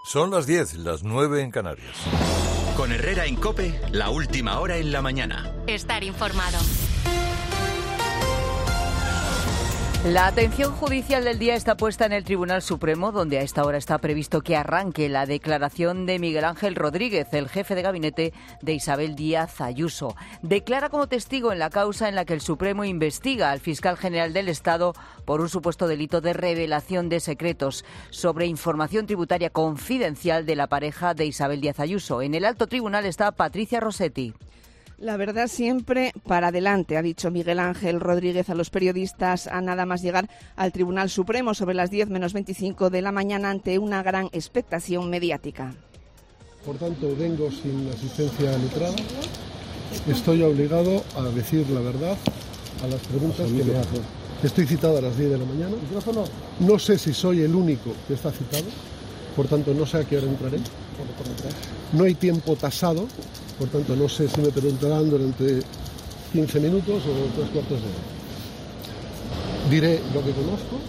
Son las 10, las 9 en Canarias. Con Herrera en COPE, la última hora en la mañana. Estar informado. La atención judicial del día está puesta en el Tribunal Supremo, donde a esta hora está previsto que arranque la declaración de Miguel Ángel Rodríguez, el jefe de gabinete de Isabel Díaz Ayuso. Declara como testigo en la causa en la que el Supremo investiga al fiscal general del Estado por un supuesto delito de revelación de secretos sobre información tributaria confidencial de la pareja de Isabel Díaz Ayuso. En el alto tribunal está Patricia Rossetti. La verdad siempre para adelante, ha dicho Miguel Ángel Rodríguez a los periodistas a nada más llegar al Tribunal Supremo sobre las 10 menos 25 de la mañana ante una gran expectación mediática. Por tanto, vengo sin asistencia letrada. Estoy obligado a decir la verdad a las preguntas que me hacen. Estoy citado a las 10 de la mañana. No sé si soy el único que está citado. Por tanto, no sé a qué hora entraré. No hay tiempo tasado. Por tanto, no sé si me preguntarán durante 15 minutos o 3 cuartos de hora. Diré lo que conozco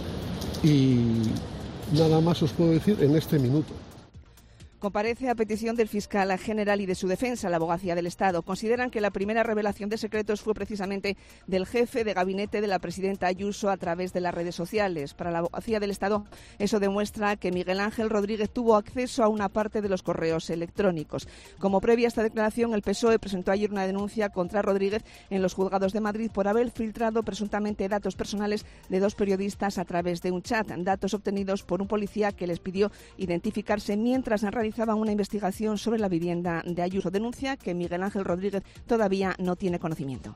y nada más os puedo decir en este minuto. Comparece a petición del fiscal general y de su defensa, la Abogacía del Estado. Consideran que la primera revelación de secretos fue precisamente del jefe de gabinete de la presidenta Ayuso a través de las redes sociales. Para la Abogacía del Estado, eso demuestra que Miguel Ángel Rodríguez tuvo acceso a una parte de los correos electrónicos. Como previa a esta declaración, el PSOE presentó ayer una denuncia contra Rodríguez en los juzgados de Madrid por haber filtrado presuntamente datos personales de 2 periodistas a través de un chat, datos obtenidos por un policía que les pidió identificarse mientras realizaban una investigación sobre la vivienda de Ayuso. Denuncia que Miguel Ángel Rodríguez todavía no tiene conocimiento.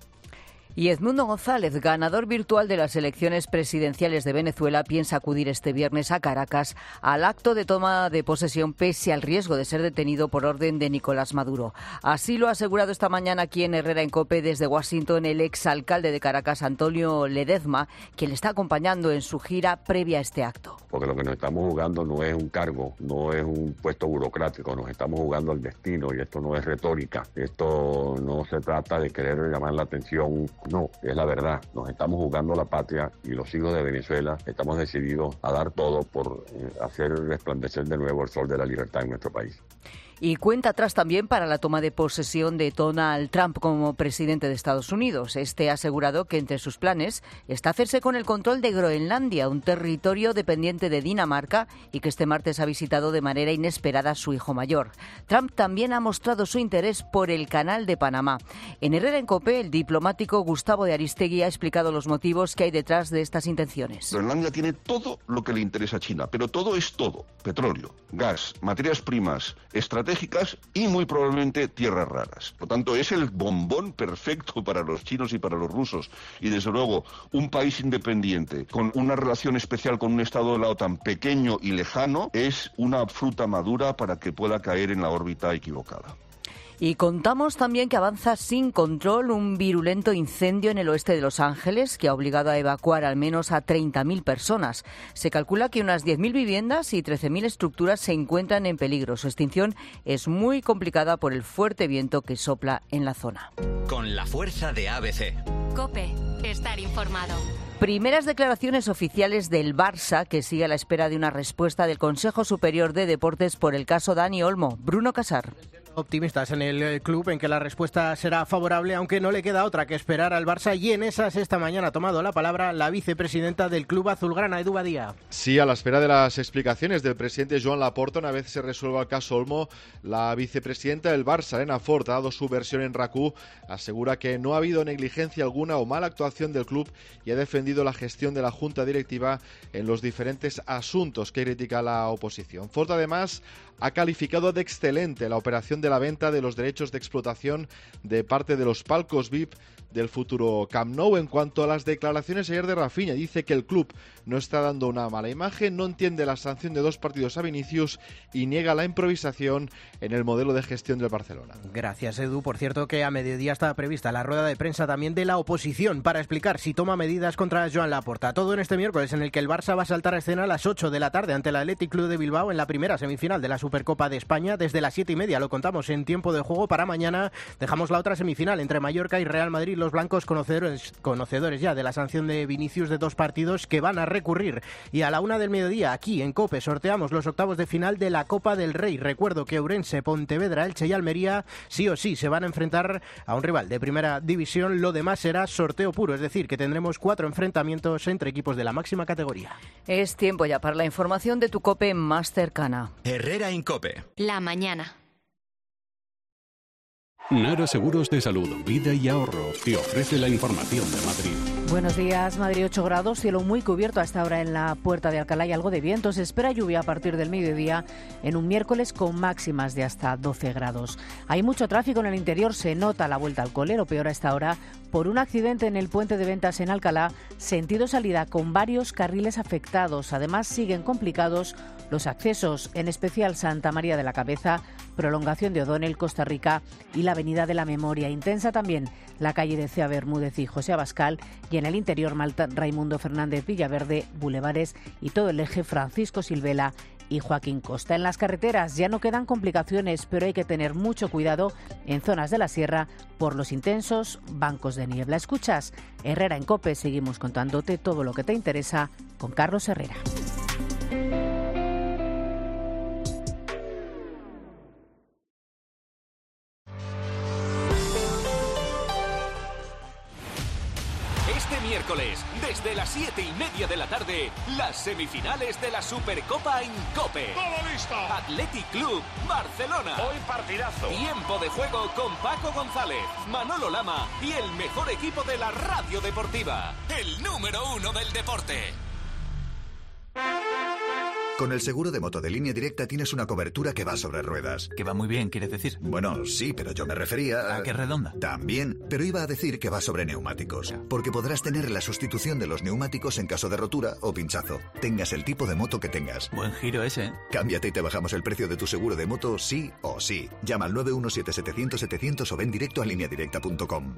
Y Edmundo González, ganador virtual de las elecciones presidenciales de Venezuela, piensa acudir este viernes a Caracas al acto de toma de posesión pese al riesgo de ser detenido por orden de Nicolás Maduro. Así lo ha asegurado esta mañana aquí en Herrera en COPE desde Washington el exalcalde de Caracas, Antonio Ledezma, quien le está acompañando en su gira previa a este acto. Porque lo que nos estamos jugando no es un cargo, no es un puesto burocrático, nos estamos jugando al destino y esto no es retórica. Esto no se trata de querer llamar la atención. No, es la verdad. Nos estamos jugando la patria y los hijos de Venezuela estamos decididos a dar todo por hacer resplandecer de nuevo el sol de la libertad en nuestro país. Y cuenta atrás también para la toma de posesión de Donald Trump como presidente de Estados Unidos. Este ha asegurado que entre sus planes está hacerse con el control de Groenlandia, un territorio dependiente de Dinamarca y que este martes ha visitado de manera inesperada a su hijo mayor. Trump también ha mostrado su interés por el Canal de Panamá. En Herrera en COPE, el diplomático Gustavo de Aristegui ha explicado los motivos que hay detrás de estas intenciones. Groenlandia tiene todo lo que le interesa a China, pero todo es todo. Petróleo, gas, materias primas, estratégicas y muy probablemente tierras raras. Por tanto, es el bombón perfecto para los chinos y para los rusos. Y desde luego, un país independiente con una relación especial con un estado de la OTAN pequeño y lejano es una fruta madura para que pueda caer en la órbita equivocada. Y contamos también que avanza sin control un virulento incendio en el oeste de Los Ángeles que ha obligado a evacuar al menos a 30.000 personas. Se calcula que unas 10.000 viviendas y 13.000 estructuras se encuentran en peligro. Su extinción es muy complicada por el fuerte viento que sopla en la zona. Con la fuerza de ABC. COPE. Estar informado. Primeras declaraciones oficiales del Barça que sigue a la espera de una respuesta del Consejo Superior de Deportes por el caso Dani Olmo. Bruno Casar. Optimistas en el club en que la respuesta será favorable, aunque no le queda otra que esperar al Barça, y en esas esta mañana ha tomado la palabra la vicepresidenta del club azulgrana, Edu Badía. Sí, a la espera de las explicaciones del presidente Joan Laporta una vez se resuelva el caso Olmo, la vicepresidenta del Barça, Elena Fort, ha dado su versión en RACU, asegura que no ha habido negligencia alguna o mala actuación del club y ha defendido la gestión de la junta directiva en los diferentes asuntos que critica la oposición. Fort además ha calificado de excelente la operación de la venta de los derechos de explotación de parte de los palcos VIP del futuro Camp Nou. En cuanto a las declaraciones ayer de Rafinha, dice que el club no está dando una mala imagen, no entiende la sanción de 2 partidos a Vinicius y niega la improvisación en el modelo de gestión del Barcelona. Gracias, Edu. Por cierto, que a mediodía está prevista la rueda de prensa también de la oposición para explicar si toma medidas contra Joan Laporta. Todo en este miércoles en el que el Barça va a saltar a escena a las 8 de la tarde ante el Athletic Club de Bilbao en la primera semifinal de la Supercopa de España. Desde las 7:30 lo contamos adelantamos en tiempo de juego para mañana. Dejamos la otra semifinal entre Mallorca y Real Madrid. Los blancos conocedores ya de la sanción de Vinicius de 2 partidos que van a recurrir. Y a la 1 del mediodía, aquí en COPE, sorteamos los octavos de final de la Copa del Rey. Recuerdo que Ourense, Pontevedra, Elche y Almería sí o sí se van a enfrentar a un rival de primera división. Lo demás será sorteo puro, es decir, que tendremos 4 enfrentamientos entre equipos de la máxima categoría. Es tiempo ya para la información de tu COPE más cercana. Herrera en COPE. La mañana. Nara Seguros de Salud, Vida y Ahorro te ofrece la información de Madrid. Buenos días, Madrid 8 grados, cielo muy cubierto hasta ahora en la Puerta de Alcalá y algo de viento. Se espera lluvia a partir del mediodía en un miércoles con máximas de hasta 12 grados. Hay mucho tráfico en el interior, se nota la vuelta al cole, lo peor a esta hora, por un accidente en el puente de Ventas en Alcalá, sentido salida con varios carriles afectados. Además siguen complicados los accesos, en especial Santa María de la Cabeza, prolongación de O'Donnell, Costa Rica y la Avenida de la Memoria. Intensa también la calle de Cea Bermúdez y José Abascal, y en el interior Malta, Raimundo Fernández Villaverde, Bulevares y todo el eje Francisco Silvela y Joaquín Costa. En las carreteras ya no quedan complicaciones, pero hay que tener mucho cuidado en zonas de la sierra por los intensos bancos de niebla. Escuchas Herrera en COPE, seguimos contándote todo lo que te interesa con Carlos Herrera. Miércoles, desde las 7:30 de la tarde, las semifinales de la Supercopa en COPE. ¡Todo listo! Athletic Club, Barcelona. Hoy partidazo. Tiempo de juego con Paco González, Manolo Lama y el mejor equipo de la radio deportiva. El número 1 del deporte. Con el seguro de moto de Línea Directa tienes una cobertura que va sobre ruedas. Que va muy bien, ¿quieres decir? Bueno, sí, pero yo me refería ¿A qué redonda? También, pero iba a decir que va sobre neumáticos. Porque podrás tener la sustitución de los neumáticos en caso de rotura o pinchazo. Tengas el tipo de moto que tengas. Buen giro ese. Cámbiate y te bajamos el precio de tu seguro de moto sí o sí. Llama al 917-700-700 o ven directo a lineadirecta.com.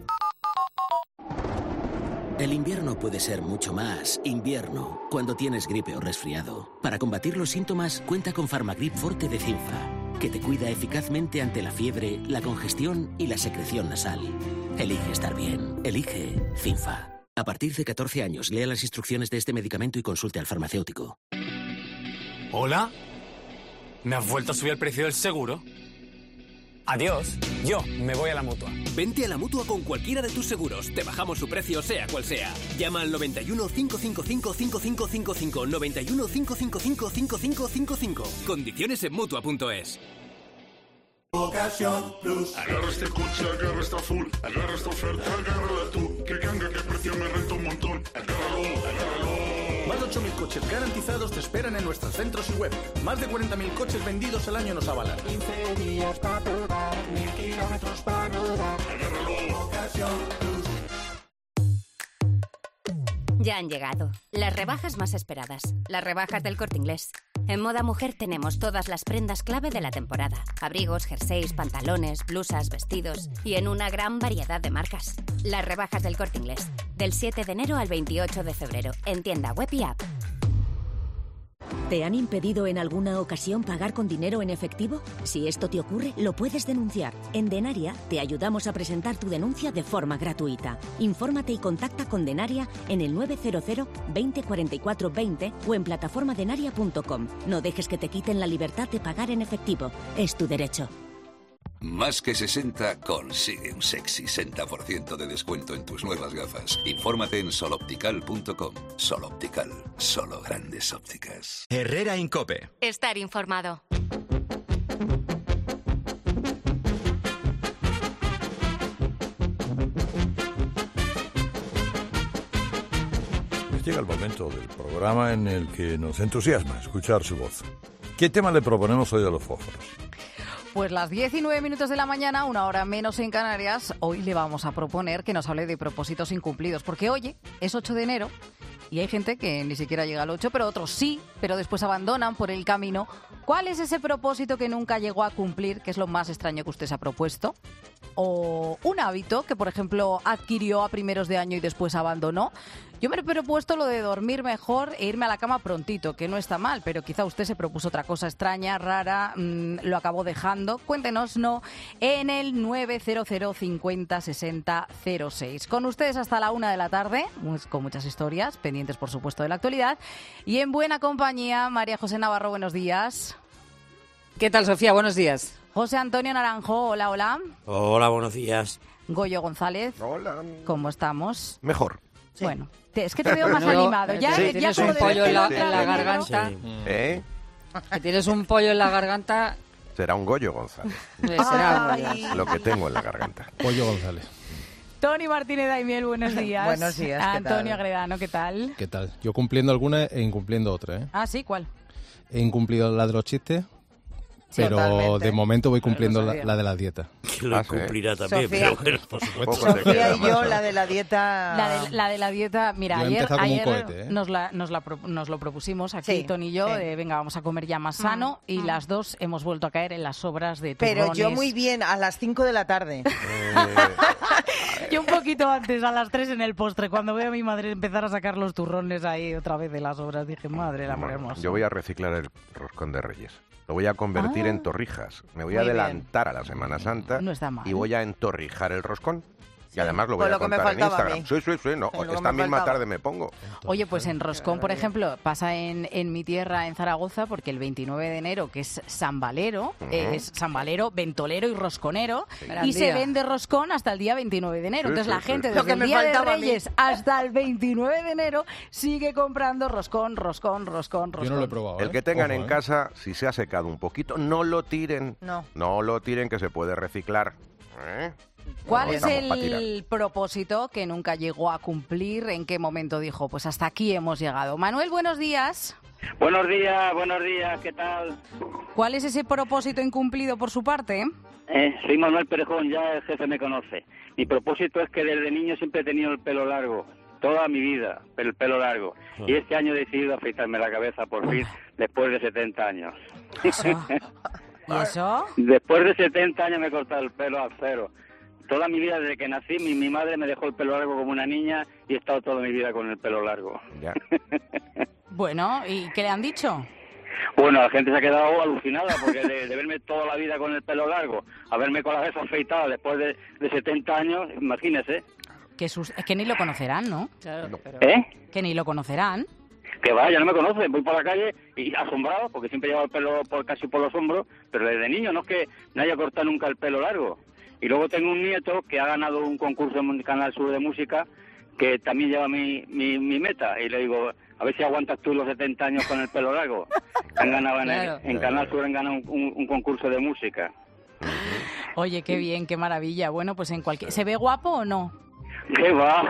El invierno puede ser mucho más invierno cuando tienes gripe o resfriado. Para combatir los síntomas, cuenta con Farmagrip Forte de Cinfa, que te cuida eficazmente ante la fiebre, la congestión y la secreción nasal. Elige estar bien. Elige Cinfa. A partir de 14 años, lea las instrucciones de este medicamento y consulte al farmacéutico. ¿Hola? ¿Me has vuelto a subir el precio del seguro? Adiós, yo me voy a la Mutua. Vente a la Mutua con cualquiera de tus seguros. Te bajamos su precio sea cual sea. Llama al 91 555 5555. 91 555 5555. Condiciones en Mutua.es. Ocasión Plus. Agarra este coche, agarra esta full. Agarra esta oferta, agárrala tú. Que ganga, que precio me renta un montón. Agárralo, agárralo. Más de 8.000 coches garantizados te esperan en nuestros centros y web. Más de 40.000 coches vendidos al año nos avalan. 15 días para probar, 1000 kilómetros para rodar. Agárralo, Ocasión Plus. Ya han llegado las rebajas más esperadas, las rebajas del Corte Inglés. En Moda Mujer tenemos todas las prendas clave de la temporada. Abrigos, jerseys, pantalones, blusas, vestidos y en una gran variedad de marcas. Las rebajas del Corte Inglés, del 7 de enero al 28 de febrero, en tienda web y app. ¿Te han impedido en alguna ocasión pagar con dinero en efectivo? Si esto te ocurre, lo puedes denunciar. En Denaria te ayudamos a presentar tu denuncia de forma gratuita. Infórmate y contacta con Denaria en el 900 20 44 20 o en plataformadenaria.com. No dejes que te quiten la libertad de pagar en efectivo. Es tu derecho. Más que 60 consigue un sexy 60% de descuento en tus nuevas gafas. Infórmate en soloptical.com. Soloptical, solo grandes ópticas. Herrera en COPE. Estar informado. Llega el momento del programa en el que nos entusiasma escuchar su voz. ¿Qué tema le proponemos hoy a los fósforos? Pues las 19 minutos de la mañana, una hora menos en Canarias, hoy le vamos a proponer que nos hable de propósitos incumplidos, porque hoy es 8 de enero y hay gente que ni siquiera llega al 8, pero otros sí, pero después abandonan por el camino ¿Cuál es ese propósito que nunca llegó a cumplir, que es lo más extraño que usted se ha propuesto? O un hábito que, por ejemplo, adquirió a primeros de año y después abandonó. Yo me he propuesto lo de dormir mejor e irme a la cama prontito, que no está mal, pero quizá usted se propuso otra cosa extraña, rara, lo acabó dejando. Cuéntenos, ¿no? En el 900 50 60 06. Con ustedes hasta la 1 de la tarde, con muchas historias, pendientes, por supuesto, de la actualidad. Y en buena compañía, María José Navarro, buenos días. ¿Qué tal, Sofía? Buenos días. José Antonio Naranjo, hola, hola. Hola, buenos días. Goyo González. Hola. ¿Cómo estamos? Mejor. Sí. Bueno, es que te veo más animado. Ya, sí, tienes un pollo en la garganta. Sí. Que tienes un pollo en la garganta. Será un Goyo González. Será un Goyo. Lo que tengo en la garganta. Pollo González. Tony Martínez Daimiel, buenos días. Buenos días, ¿qué Antonio tal? Agredano, ¿qué tal? ¿Qué tal? Yo cumpliendo alguna e incumpliendo otra, ¿eh? Ah, sí, ¿cuál? He incumplido la de los chistes, Sí, pero totalmente. de momento voy cumpliendo la de la dieta. Que lo cumplirá también, Sofía. pero bueno. Por supuesto. Sofía y yo, la de la dieta... La de la dieta, mira, Yo he ayer, empezado como un cohete, ¿eh? nos lo propusimos aquí, Sí, Tony y yo, sí. de venga, vamos a comer ya más sano, y las dos hemos vuelto a caer en las sobras de turrones. Pero yo muy bien, a las 5 de la tarde. Yo un poquito antes, a las 3 en el postre, cuando veo a mi madre empezar a sacar los turrones ahí otra vez de las sobras, dije, madre, el amor hermoso. Yo voy a reciclar el roscón de Reyes. Lo voy a convertir en torrijas. Me voy a Muy bien. adelantar a la Semana Santa No está mal. y voy a entorrijar el roscón. Y además lo voy Pues a lo que me contar en faltaba a Instagram. mí. Sí, no. Lo que Esta me misma faltaba. tarde me pongo. Oye, pues en Roscón, por ejemplo, pasa en mi tierra, en Zaragoza, porque el 29 de enero, que es San Valero, es San Valero, ventolero y rosconero, Gran y se día. vende roscón hasta el día 29 de enero. Sí, Entonces sí, la gente sí. desde Lo que el me Día de faltaba a mí. Reyes hasta el 29 de enero sigue comprando roscón. Yo no lo he probado, El que tengan Ojo, en casa, si se ha secado un poquito, no lo tiren. No. No lo tiren, que se puede reciclar. ¿Eh? ¿Cuál No es estamos pa' tirar. el propósito que nunca llegó a cumplir? ¿En qué momento dijo, pues hasta aquí hemos llegado? Manuel, buenos días. Buenos días, ¿qué tal? ¿Cuál es ese propósito incumplido por su parte? Soy Manuel Perejón, ya el jefe me conoce. Mi propósito es que desde niño siempre he tenido el pelo largo, toda mi vida, el pelo largo. Y este año he decidido afeitarme la cabeza por fin, después de 70 años. ¿Y eso? Después de 70 años me he cortado el pelo al cero. Toda mi vida, desde que nací, mi madre me dejó el pelo largo como una niña y he estado toda mi vida con el pelo largo. Ya. Bueno, ¿y qué le han dicho? Bueno, la gente se ha quedado alucinada porque de verme toda la vida con el pelo largo, a verme con la cabeza afeitada después de 70 años, imagínese. Es que ni lo conocerán, ¿no? Claro, pero... Que ni lo conocerán. Que vaya, no me conocen, voy por la calle y asombrado porque siempre llevo el pelo casi por los hombros, pero desde niño no es que me haya cortado nunca el pelo largo. Y luego tengo un nieto que ha ganado un concurso en Canal Sur de música que también lleva mi meta. Y le digo, a ver si aguantas tú los 70 años con el pelo largo. Han ganado en Canal Sur, han ganado un concurso de música. Oye, qué bien, qué maravilla. Bueno, pues en cualquier... ¿Se ve guapo o no? ¿Qué va?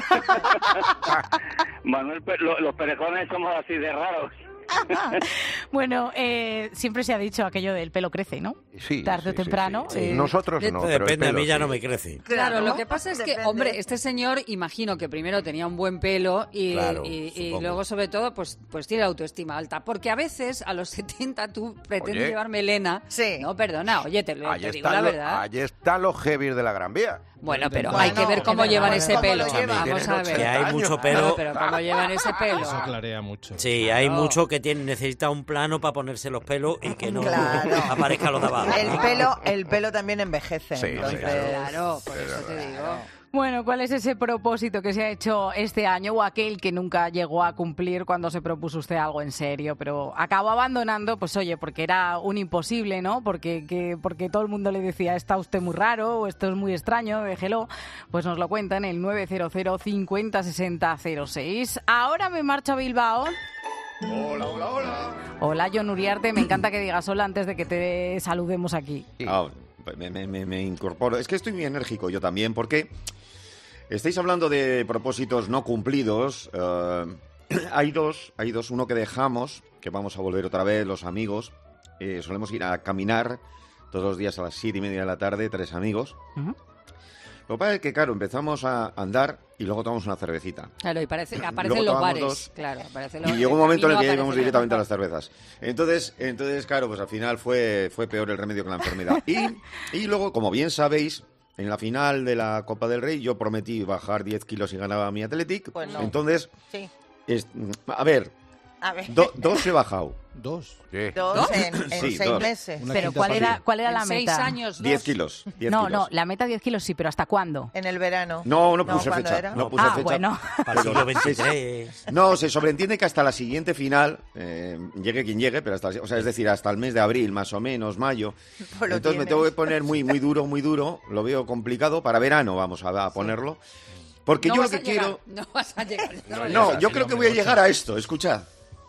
Manuel, los perejones somos así de raros. Bueno, siempre se ha dicho aquello del pelo crece, ¿no? Sí, tarde o temprano. sí. Nosotros no, pero el Depende, a pelo mí ya sí. no me crece. Claro, lo que pasa es que, Depende. hombre, este señor, imagino que primero tenía un buen pelo y, Claro, y supongo. luego, sobre todo, pues tiene autoestima alta. Porque a veces, a los 70, tú pretendes Oye. llevar melena. Sí. No, perdona, oye, te digo la verdad. Allí están los heavies de la Gran Vía. Bueno, pero Bueno, hay que ver cómo es llevan verdad, ese ¿cómo pelo. lo llevan? Vamos a ver. Que hay mucho Claro, pelo. pero cómo llevan ese pelo. Eso clarea mucho. Sí, hay mucho que necesita un plano para ponerse los pelos y que no Claro. aparezca lo de abajo. El pelo también envejece. Sí, entonces... Claro, por eso te digo. Bueno, ¿cuál es ese propósito que se ha hecho este año o aquel que nunca llegó a cumplir cuando se propuso usted algo en serio, pero acabó abandonando, pues oye, porque era un imposible, ¿no? Porque todo el mundo le decía, está usted muy raro o esto es muy extraño, déjelo. Pues nos lo cuentan en el 900 50 60 06. Ahora me marcho a Bilbao. Hola, hola, hola. Hola, Jon Uriarte, me encanta que digas hola antes de que te saludemos aquí. Me incorporo. Es que estoy muy enérgico yo también, porque estáis hablando de propósitos no cumplidos. Hay dos. Uno que dejamos, que vamos a volver otra vez, los amigos. Solemos ir a caminar todos los días a las 7:30 de la tarde, 3 amigos. Lo que pasa es que, claro, empezamos a andar y luego tomamos una cervecita. Claro, y aparecen Luego los tomamos bares. dos, Claro, aparecen y llegó un momento en el que ya íbamos directamente a las cervezas. Entonces, claro, pues al final fue peor el remedio que la enfermedad. Y luego, como bien sabéis, en la final de la Copa del Rey yo prometí bajar 10 kilos y ganaba mi Athletic. Pues no. Entonces, Sí. A ver. A ver. Dos he bajado. ¿Dos? Dos en Sí, 6 dos. meses. Pero ¿cuál era la En meta? 6 años, 10 kilos. 10 No, kilos. no, la meta 10 kilos sí, pero ¿hasta cuándo? En el verano. No puse ¿cuándo fecha. era? No puse fecha. bueno. Para el siglo XXIII. No, se sobreentiende que hasta la siguiente final, llegue quien llegue, pero hasta, o sea, es decir, hasta el mes de abril, más o menos, mayo. Pues lo Entonces me tienes. tengo que poner muy duro, lo veo complicado. Para verano vamos a ponerlo. Porque No yo vas lo que a llegar, quiero... No vas a llegar. No, yo creo que voy a llegar a esto, escuchad.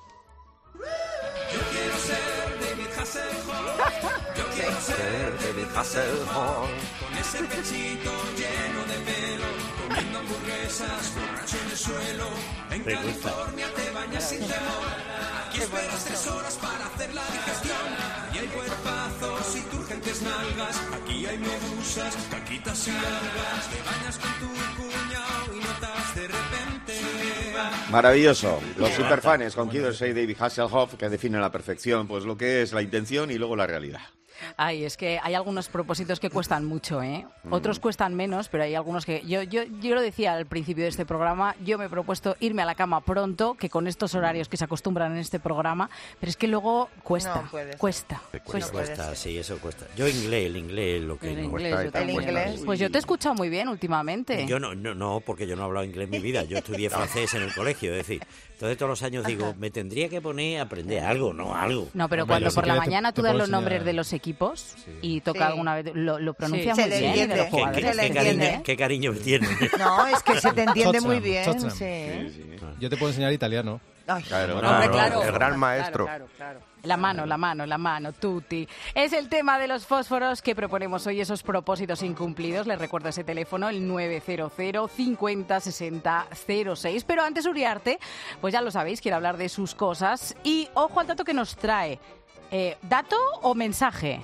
Con ese pechito lleno de pelo, comiendo hamburguesas, borracho en el suelo. En California te bañas sin temor. Aquí esperas 3 horas para hacer la digestión. Aquí hay cuerpazos y turgentes nalgas. Aquí hay medusas, caquitas y algas. Te bañas con tu cuñado y notas de repente. Maravilloso. Los superfans con Kid Orsay y David Hasselhoff que definen a la perfección pues lo que es la intención y luego la realidad. Ay, es que hay algunos propósitos que cuestan mucho, ¿eh? Otros cuestan menos, pero hay algunos que... Yo lo decía al principio de este programa, yo me he propuesto irme a la cama pronto, que con estos horarios que se acostumbran en este programa, pero es que luego cuesta, No puede ser. cuesta. Cuesta, sí, eso cuesta. Yo el inglés, lo que El no inglés, cuesta. yo también. El inglés. Pues yo te he escuchado muy bien últimamente. Yo no, porque yo no he hablado inglés en mi vida. Yo estudié francés en el colegio, es decir, entonces todos los años digo, me tendría que poner a aprender algo, no algo. No, pero Hombre, cuando si por la quieres mañana tú te das puedo los nombres enseñar. de los equipos y toca Sí. alguna vez, lo pronuncia Sí, muy se le bien, entiende. de los jugadores. Se le entiende. ¿Qué cariño me tiene? No, es que se te entiende muy Tottenham, bien. Tottenham. Sí. Yo te puedo enseñar italiano. Ay, Claro, el gran maestro. La mano, tutti. Es el tema de los fósforos que proponemos hoy, esos propósitos incumplidos. Les recuerdo ese teléfono, el 900 50 60 06. Pero antes, Uriarte, pues ya lo sabéis, quiere hablar de sus cosas. Y ojo al dato que nos trae. ¿Dato o mensaje?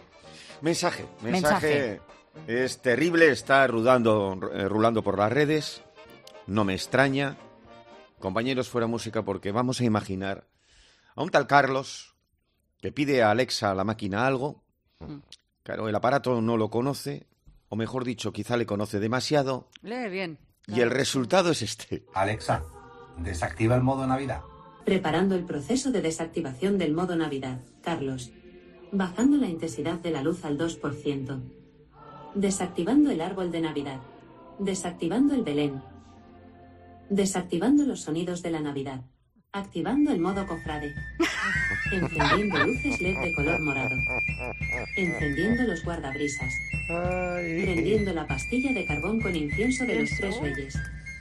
Mensaje. Es terrible, está rulando por las redes. No me extraña. Compañeros, fuera música, porque vamos a imaginar a un tal Carlos que pide a Alexa, la máquina, algo. Claro, el aparato no lo conoce, o mejor dicho, quizá le conoce demasiado. Lee bien. Y el resultado es este. Alexa, desactiva el modo Navidad. Preparando el proceso de desactivación del modo Navidad, Carlos. Bajando la intensidad de la luz al 2%. Desactivando el árbol de Navidad. Desactivando el Belén. Desactivando los sonidos de la Navidad. Activando el modo cofrade. Encendiendo luces LED de color morado. Encendiendo los guardabrisas. Prendiendo la pastilla de carbón con incienso de los 3 reyes.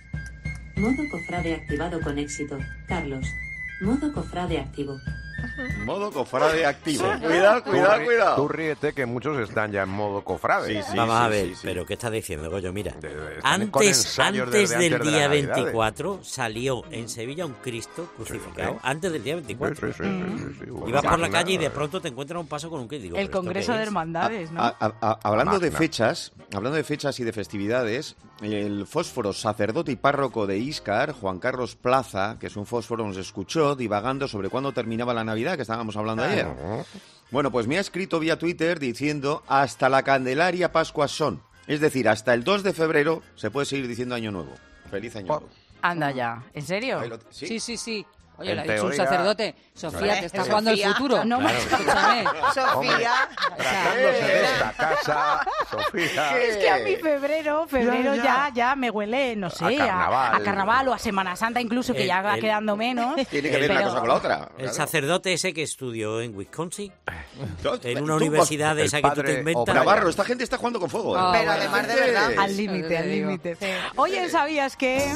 Modo cofrade activado con éxito. Carlos. Modo cofrade activo. Modo cofrade activo. Sí. Cuidado. Tú ríete que muchos están ya en modo cofrade. Vamos a ver, pero ¿qué estás diciendo, Goyo? Mira, están con ensayos antes desde del antes de día las Navidades. 24 salió en Sevilla un Cristo crucificado. Sí. Antes del día 24. Sí. Y vas por la calle y de pronto te encuentras un paso con un Cristo. Digo, El ¿pero esto Congreso qué de es? Hermandades, ¿no? Hablando de Máquina. fechas y de festividades, el fósforo sacerdote y párroco de Íscar, Juan Carlos Plaza, que es un fósforo, nos escuchó divagando sobre cuándo terminaba la Navidad, que estábamos hablando ayer. Bueno, pues me ha escrito vía Twitter diciendo hasta la Candelaria Pascua son. Es decir, hasta el 2 de febrero se puede seguir diciendo Año Nuevo. Feliz Año Nuevo. Anda ya, ¿en serio? Sí. Oye, En lo ha dicho un teoría- sacerdote. Sofía, Claro. te está jugando el futuro. No, Claro. Escúchame. Sofía. Tratándose de esta casa, Sofía. Es que a mi febrero ya me huele, no sé, carnaval. a carnaval o a Semana Santa incluso, que ya va quedando menos. Tiene que ver una Pero- cosa con la otra. El claro. sacerdote ese que estudió en Wisconsin, en una Tú, universidad de el esa que tú te padre inventas. Navarro, esta gente está jugando con fuego. Ah, Pero además de verdad. Al límite, al límite. Oye, ¿sabías que...?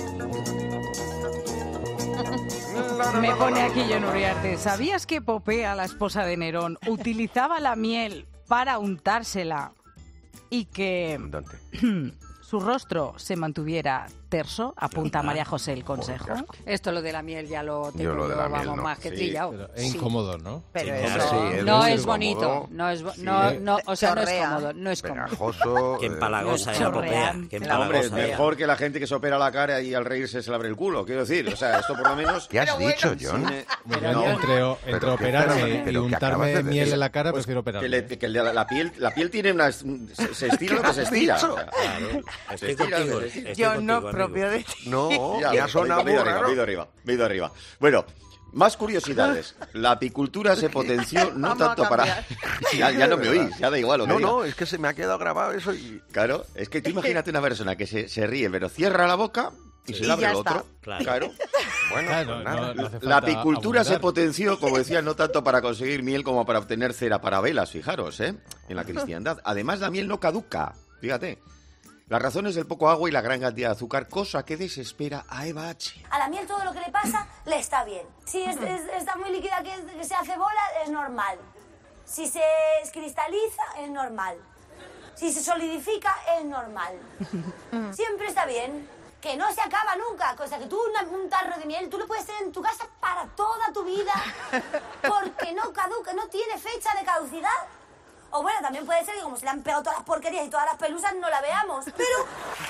Me pone aquí John Uriarte. ¿Sabías que Popea, la esposa de Nerón, utilizaba la miel para untársela y que ¿Dónde? su rostro se mantuviera terso, apunta María José el consejo. Esto lo de la miel ya lo tengo Yo lo de la miel, vamos, no. más que Sí, trillado. Pero es incómodo, ¿no? Pero Sí, eso No es incómodo. bonito, no es, Sí. o sea, no es Chorrea. cómodo, no es cómodo. Pegajoso. Qué empalagosa es la Chorrea. popea. Qué Hombre, es empalagosa es. mejor que la gente que se opera la cara y al reírse se le abre el culo. Quiero decir, o sea, esto por lo menos... ¿Qué has dicho, John? Bueno, No, entre pero operarme pero y que acabas untarme de miel decir. en la cara, Pues prefiero que, operarme. que la piel tiene unas... Se estira lo que se estira. O sea, Claro. se Estoy estira, contigo. se estira. Estoy Yo contigo, no amigo. propio de ti. No, Ya, ya suena me he ido muy arriba, raro. me he ido arriba. Bueno, más curiosidades. La apicultura se potenció no Vamos a tanto para... cambiar. ya no me oís, ya da igual lo que No, diga. no, es que se me ha quedado grabado eso y... Claro, es que tú imagínate una persona que se ríe, pero cierra la boca y se le abre ya el está. otro. Claro. Bueno, Claro, pues nada. no hace La falta apicultura se abundar. potenció, como decía, no tanto para conseguir miel como para obtener cera para velas, fijaros, en la cristiandad. Además, la miel no caduca, fíjate. La razón es el poco agua y la gran cantidad de azúcar, cosa que desespera a Eva H. A la miel todo lo que le pasa le está bien. Si está muy líquida que se hace bola, es normal. Si se cristaliza, es normal. Si se solidifica, es normal. Siempre está bien. Que no se acaba nunca. Cosa que tú un tarro de miel, tú lo puedes tener en tu casa para toda tu vida. Porque no caduca, no tiene fecha de caducidad. O bueno, también puede ser que como se le han pegado todas las porquerías y todas las pelusas, no la veamos. Pero...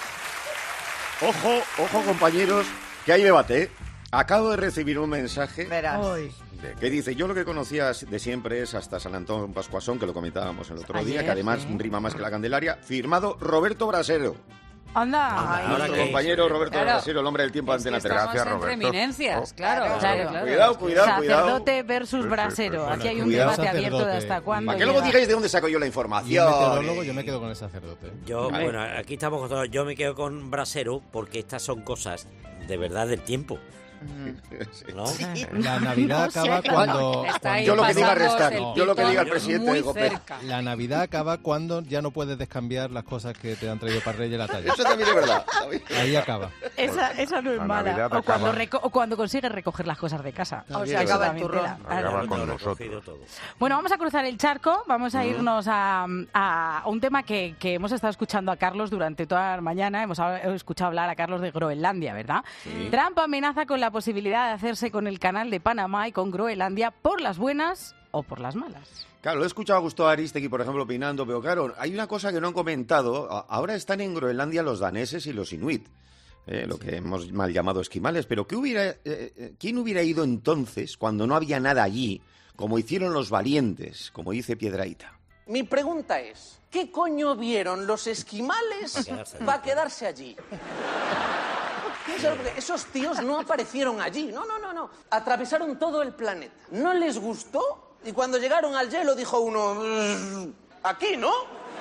Ojo, compañeros, que hay debate, ¿eh? Acabo de recibir un mensaje Verás. que dice, yo lo que conocía de siempre es hasta San Antón Pascuasón, que lo comentábamos el otro día, Ayer, que además sí. rima más que la Candelaria, firmado Roberto Brasero. Anda. Nuestro ahora que- compañero Roberto Claro. Brasero, el hombre del tiempo de Es que Antena 3. estamos Gracias, entre Roberto. eminencias, Oh, claro. claro. Cuidado. Sacerdote versus brasero. Aquí hay un Cuidado. debate abierto de Sacerdote. hasta cuándo. ¿Para qué luego llega. digáis de dónde saco yo la Y un información? meteorólogo, yo me quedo con el sacerdote. Yo, Vale. bueno, aquí estamos con todos. Yo me quedo con Brasero porque estas son cosas de verdad del tiempo. ¿No? La Navidad acaba cuando... Está ahí Yo lo que diga pasando restar, el yo lo que pitón diga el presidente muy de COPE. cerca. La Navidad acaba cuando ya no puedes descambiar las cosas que te han traído para Reyes la talla. Eso también es verdad. Ahí acaba. Esa no es La mala. Navidad O cuando, acaba. o cuando consigues recoger las cosas de casa. O Eso sea, acaba el también turrón. tela. Acaba Claro. con Lo he recogido nosotros. todo. Bueno, vamos a cruzar el charco, vamos a irnos a un tema que hemos estado escuchando a Carlos durante toda la mañana. Hemos escuchado hablar a Carlos de Groenlandia, ¿verdad? Trump amenaza con la posibilidad de hacerse con el canal de Panamá y con Groenlandia por las buenas o por las malas. Claro, lo he escuchado a Gustavo Aristegui, por ejemplo, opinando, pero claro, hay una cosa que no han comentado. Ahora están en Groenlandia los daneses y los inuit, lo que hemos mal llamado esquimales, pero ¿quién hubiera ido entonces cuando no había nada allí, como hicieron los valientes, como dice Piedrahita? Mi pregunta es, ¿qué coño vieron los esquimales para quedarse allí? Porque esos tíos no aparecieron allí, no. Atravesaron todo el planeta. ¿No les gustó? Y cuando llegaron al hielo dijo uno, aquí, ¿no?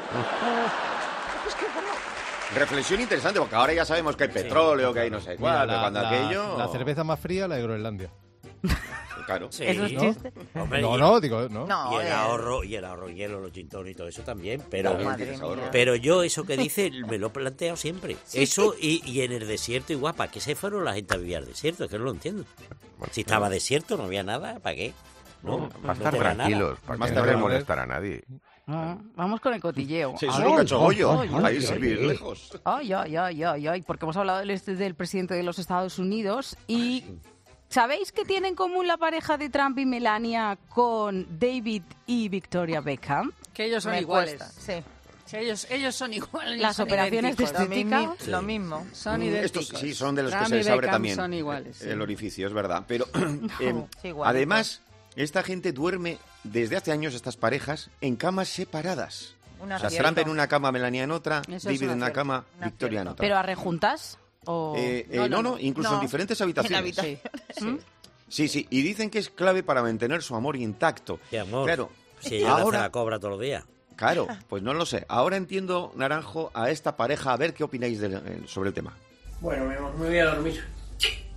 Es que, bueno, Reflexión interesante, porque ahora ya sabemos que hay petróleo, que hay no sé Mira, cuál, pero cuando aquello... la cerveza más fría, la de Groenlandia. Claro. Sí, ¿Eso es ¿no? chiste? Hombre, No, digo, no. No, y el ahorro, hielo, los gin tonic y todo eso también, pero, Oh, madre mía. pero yo eso que dice me lo he planteado siempre. Eso y en el desierto igual, ¿para qué se fueron la gente a vivir al desierto? Es que no lo entiendo. Si estaba desierto, no había nada, ¿para qué? No, Para estar te va nada. tranquilos, para Más que no tarde le morir. molestar a nadie. Vamos con el cotilleo. Sí, eso A es un ver. cachogollo, Ay, ahí ay, sin ay. ir lejos. Ay, porque hemos hablado del presidente de los Estados Unidos y ¿sabéis qué tiene en común la pareja de Trump y Melania con David y Victoria Beckham? Que ellos son Me iguales. cuesta, sí. Sí, ellos son iguales. Las son operaciones de idénticos. estética. Lo mismo. Son Estos idénticos. sí son de los que Trump se y les abre Beckham también son iguales. Sí. el orificio, es verdad. Pero Sí, igualitos. además, esta gente duerme desde hace años, estas parejas, en camas separadas. Un O sea, acierto. Trump en una cama, Melania en otra, Eso es David un en una acierto. cama, Un Victoria en acierto. otra. ¿Pero a rejuntas? O... No, incluso No. en diferentes En la habitaciones. habitación. Sí. Sí, y dicen que es clave para mantener su amor intacto. Qué amor. Claro, Si ella le hace ahora, la cobra todos los días. claro, pues no lo sé. Ahora entiendo, Naranjo, a esta pareja, a ver qué opináis sobre el tema. Bueno, mi amor, me voy a dormir.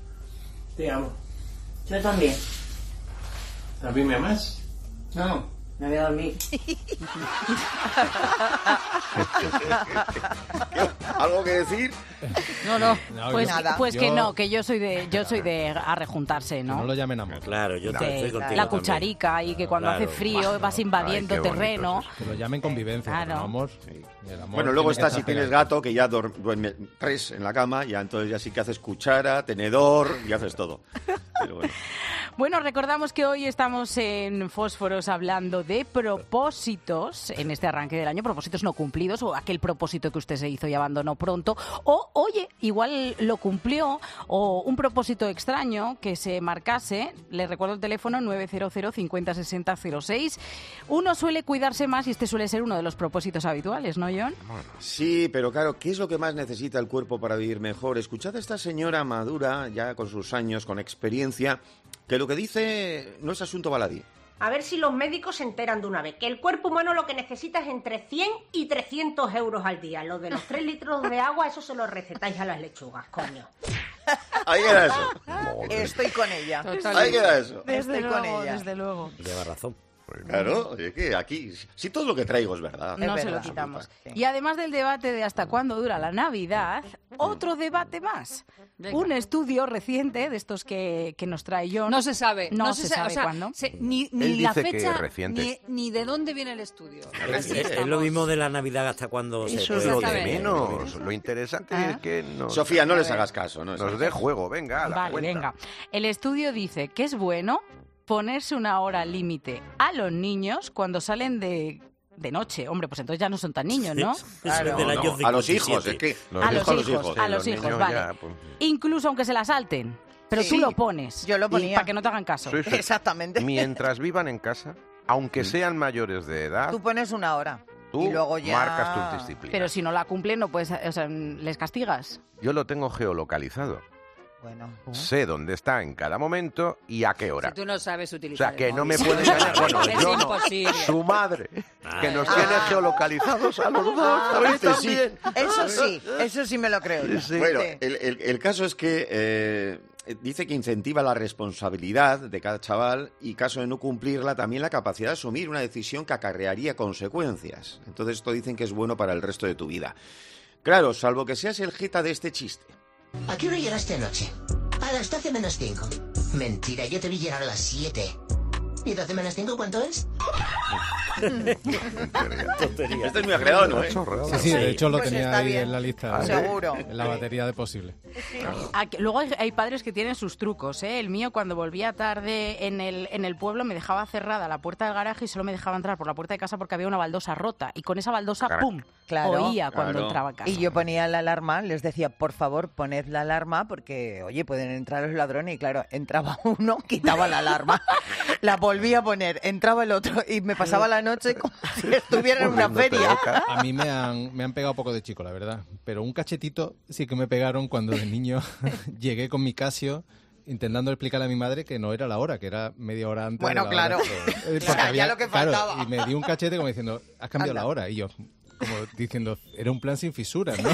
Te amo. Yo también. ¿A mí me amas? No, Me voy a dormir. ¿Algo que decir? No, pues nada. que no, que yo soy de arrejuntarse, ¿no? No lo llamen amor. Claro, yo estoy contigo. La cucharica y que cuando hace frío vas invadiendo terreno. Que lo llamen convivencia, Claro. pero no amor. El amor Bueno, luego tiene que está, si estar tienes pegado. gato, que ya duerme 3 en la cama, ya entonces ya sí que haces cuchara, tenedor y haces todo. Pero bueno. Bueno, recordamos que hoy estamos en Fósforos hablando de propósitos en este arranque del año, propósitos no cumplidos o aquel propósito que usted se hizo y abandonó pronto o, oye, igual lo cumplió o un propósito extraño que se marcase. Le recuerdo el teléfono 900 50 60 06. Uno suele cuidarse más y este suele ser uno de los propósitos habituales, ¿no, John? Sí, pero claro, ¿qué es lo que más necesita el cuerpo para vivir mejor? Escuchad a esta señora madura, ya con sus años, con experiencia, que lo que dice no es asunto baladí. A ver si los médicos se enteran de una vez que el cuerpo humano lo que necesita es entre 100 y 300 euros al día. Lo de los 3 litros de agua, eso se lo recetáis a las lechugas, coño. Ahí queda eso. Estoy con ella. Ahí queda eso. Estoy con ella. Desde luego. Lleva razón. Claro, es que aquí, si todo lo que traigo es verdad. No se lo quitamos. Y además del debate de hasta cuándo dura la Navidad, otro debate más. Venga. Un estudio reciente de estos que nos trae John. No se sabe. No se sabe o sea, cuándo. Ni Él la dice que fecha, es reciente. ni de dónde viene el estudio. Es lo mismo de la Navidad hasta cuando se Eso es puede. lo de Exactamente. menos. Lo interesante es que Sofía, no les hagas caso. No les nos hagas dé caso. juego, venga, a la Vale, cuenta. venga. El estudio dice que es bueno ponerse una hora límite a los niños cuando salen de noche. Hombre, pues entonces ya no son tan niños, ¿no? Claro. Del año A los 57. hijos, es que... A los hijos, Los niños vale. ya, pues. Incluso aunque se la salten. Pero Sí, tú lo pones. yo lo ponía. Para que no te hagan caso. Sí, sí. Exactamente. Mientras vivan en casa, aunque sean mayores de edad, Tú pones una hora. tú y luego ya... marcas tus disciplinas. Pero si no la cumplen, no puedes, o sea, les castigas. Yo lo tengo geolocalizado. Bueno. Sé dónde está en cada momento y a qué hora. Si tú no sabes O utilizar sea, que el no me móvil. puede engañar. Bueno, Es yo no. imposible. Su madre, que nos tiene geolocalizados a los dos. A mí veces sí. también. Eso sí me lo creo yo. Sí. Bueno, Sí. el caso es que dice que incentiva la responsabilidad de cada chaval y, caso de no cumplirla, también la capacidad de asumir una decisión que acarrearía consecuencias. Entonces esto dicen que es bueno para el resto de tu vida. Claro, salvo que seas el jeta de este chiste. ¿A qué hora llegaste anoche? A las 12 menos 5. Mentira, yo te vi llegar a las 7. ¿Y 12 menos 5 cuánto es? Tontería. Este es muy agregado, ¿no? Sí, de hecho lo Pues tenía está ahí bien. en la lista. Seguro. En la batería de posible. Luego hay padres que tienen sus trucos, ¿eh? El mío, cuando volvía tarde en el pueblo, me dejaba cerrada la puerta del garaje y solo me dejaba entrar por la puerta de casa porque había una baldosa rota. Y con esa baldosa, ¡pum!, Claro. oía cuando Claro. entraba a casa. Y yo ponía la alarma, les decía, por favor, poned la alarma porque, oye, pueden entrar los ladrones. Y claro, entraba uno, quitaba la alarma, la volvía a poner, entraba el otro y me pasaba la noche como si estuviera en una feria. A mí me han pegado poco de chico, la verdad. Pero un cachetito sí que me pegaron cuando de niño llegué con mi Casio intentando explicarle a mi madre que no era la hora, que era media hora antes. Bueno, de la hora. claro. Porque Ya lo que faltaba. y me dio un cachete como diciendo, has cambiado Anda. la hora. Y yo, como diciendo, era un plan sin fisuras, ¿no?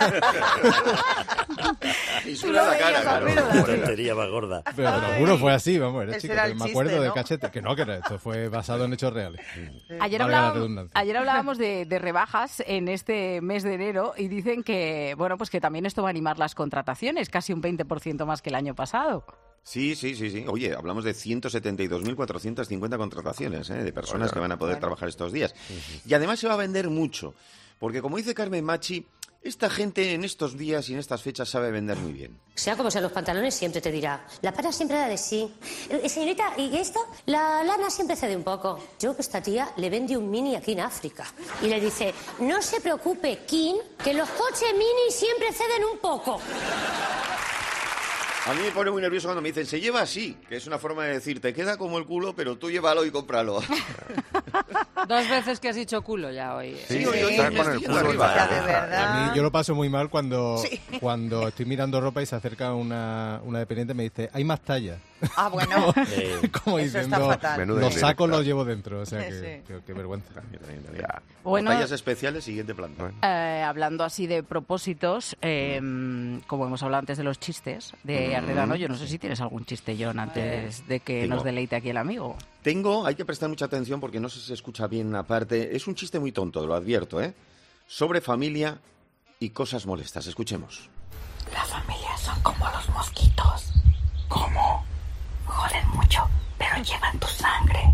Y suena la cara, claro. Tontería más gorda. Pero te lo juro, fue así, vamos, era Ese chico. era Pero el me chiste, acuerdo del ¿no? cachete. Que no, que esto fue basado en hechos reales. Ayer Valga la redundancia. hablábamos de rebajas en este mes de enero y dicen que, bueno, pues que también esto va a animar las contrataciones, casi un 20% más que el año pasado. Sí. Oye, hablamos de 172.450 contrataciones de personas que van a poder trabajar estos días. Y además se va a vender mucho, porque como dice Carmen Machi, esta gente en estos días y en estas fechas sabe vender muy bien. Sea como sean los pantalones, siempre te dirá, la para siempre da de sí. Señorita, ¿y esto? La lana siempre cede un poco. Yo creo que esta tía le vende un Mini aquí en África. Y le dice, no se preocupe, Kim, que los coches Mini siempre ceden un poco. A mí me pone muy nervioso cuando me dicen, se lleva así, que es una forma de decir, te queda como el culo, pero tú llévalo y cómpralo. 2 veces que has dicho culo ya hoy. Sí, hoy está con el culo arriba. Ya, de verdad. A mí yo lo paso muy mal cuando estoy mirando ropa y se acerca una dependiente y me dice, hay más tallas. Ah, bueno. Como Eso está diciendo, fatal. los sacos los llevo dentro. O sea, Sí. qué vergüenza. Bueno, Tallas especiales, siguiente planta. hablando así de propósitos, como hemos hablado antes de los chistes de Arredano, yo no sé si tienes algún chiste, John, antes de que tengo. nos deleite aquí el amigo. Hay que prestar mucha atención porque no sé si se escucha bien una parte. Es un chiste muy tonto, lo advierto, ¿eh? Sobre familia y cosas molestas. Escuchemos. Las familias son como los mosquitos. ¿Cómo? Joden mucho, pero llevan tu sangre.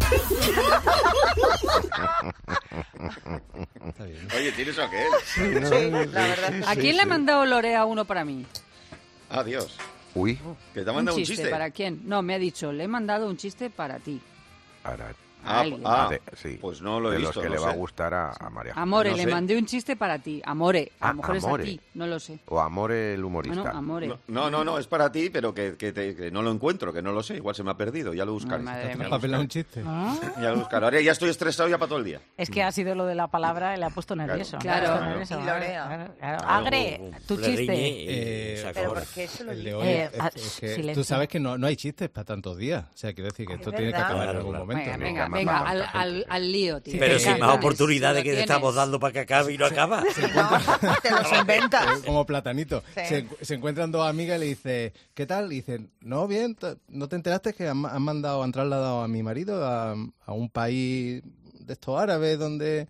Oye, ¿tienes aquel? Sí, la verdad. ¿A quién le ha mandado Lorea uno para mí? Adiós. Uy. ¿Que te ha mandado un chiste? ¿Para quién? No, me ha dicho, le he mandado un chiste para ti. Para sí. Pues no lo he visto. De los que le va a gustar a María. Amore, No le sé. mandé un chiste para ti. Amore, a lo mejor Amore. es a ti, no lo sé. O Amore el humorista. Bueno, Amore. No, es para ti, pero que no lo encuentro, que no lo sé. Igual se me ha perdido, ya lo buscaré. ¿Te has papelado un chiste? Ya lo buscaré. Ahora ya estoy estresado ya para todo el día. Es que ha sido lo de la palabra y le ha puesto nervioso. Claro. Nervioso, Y Lorea. claro. Agre, tu chiste. Pero ¿por qué eso lo el de dices? hoy es que silencio. tú sabes que no hay chistes para tantos días. O sea, quiero decir que esto tiene que verdad. acabar en algún momento. Venga, al lío, tío. Pero sin más oportunidades lo que te tienes. estamos dando para que acabe y no acaba. Te los inventas. Como platanito. Sí. Se encuentran dos amigas y le dice, ¿qué tal? Y dicen, no, bien, ¿no te enteraste que han trasladado a mi marido a un país de estos árabes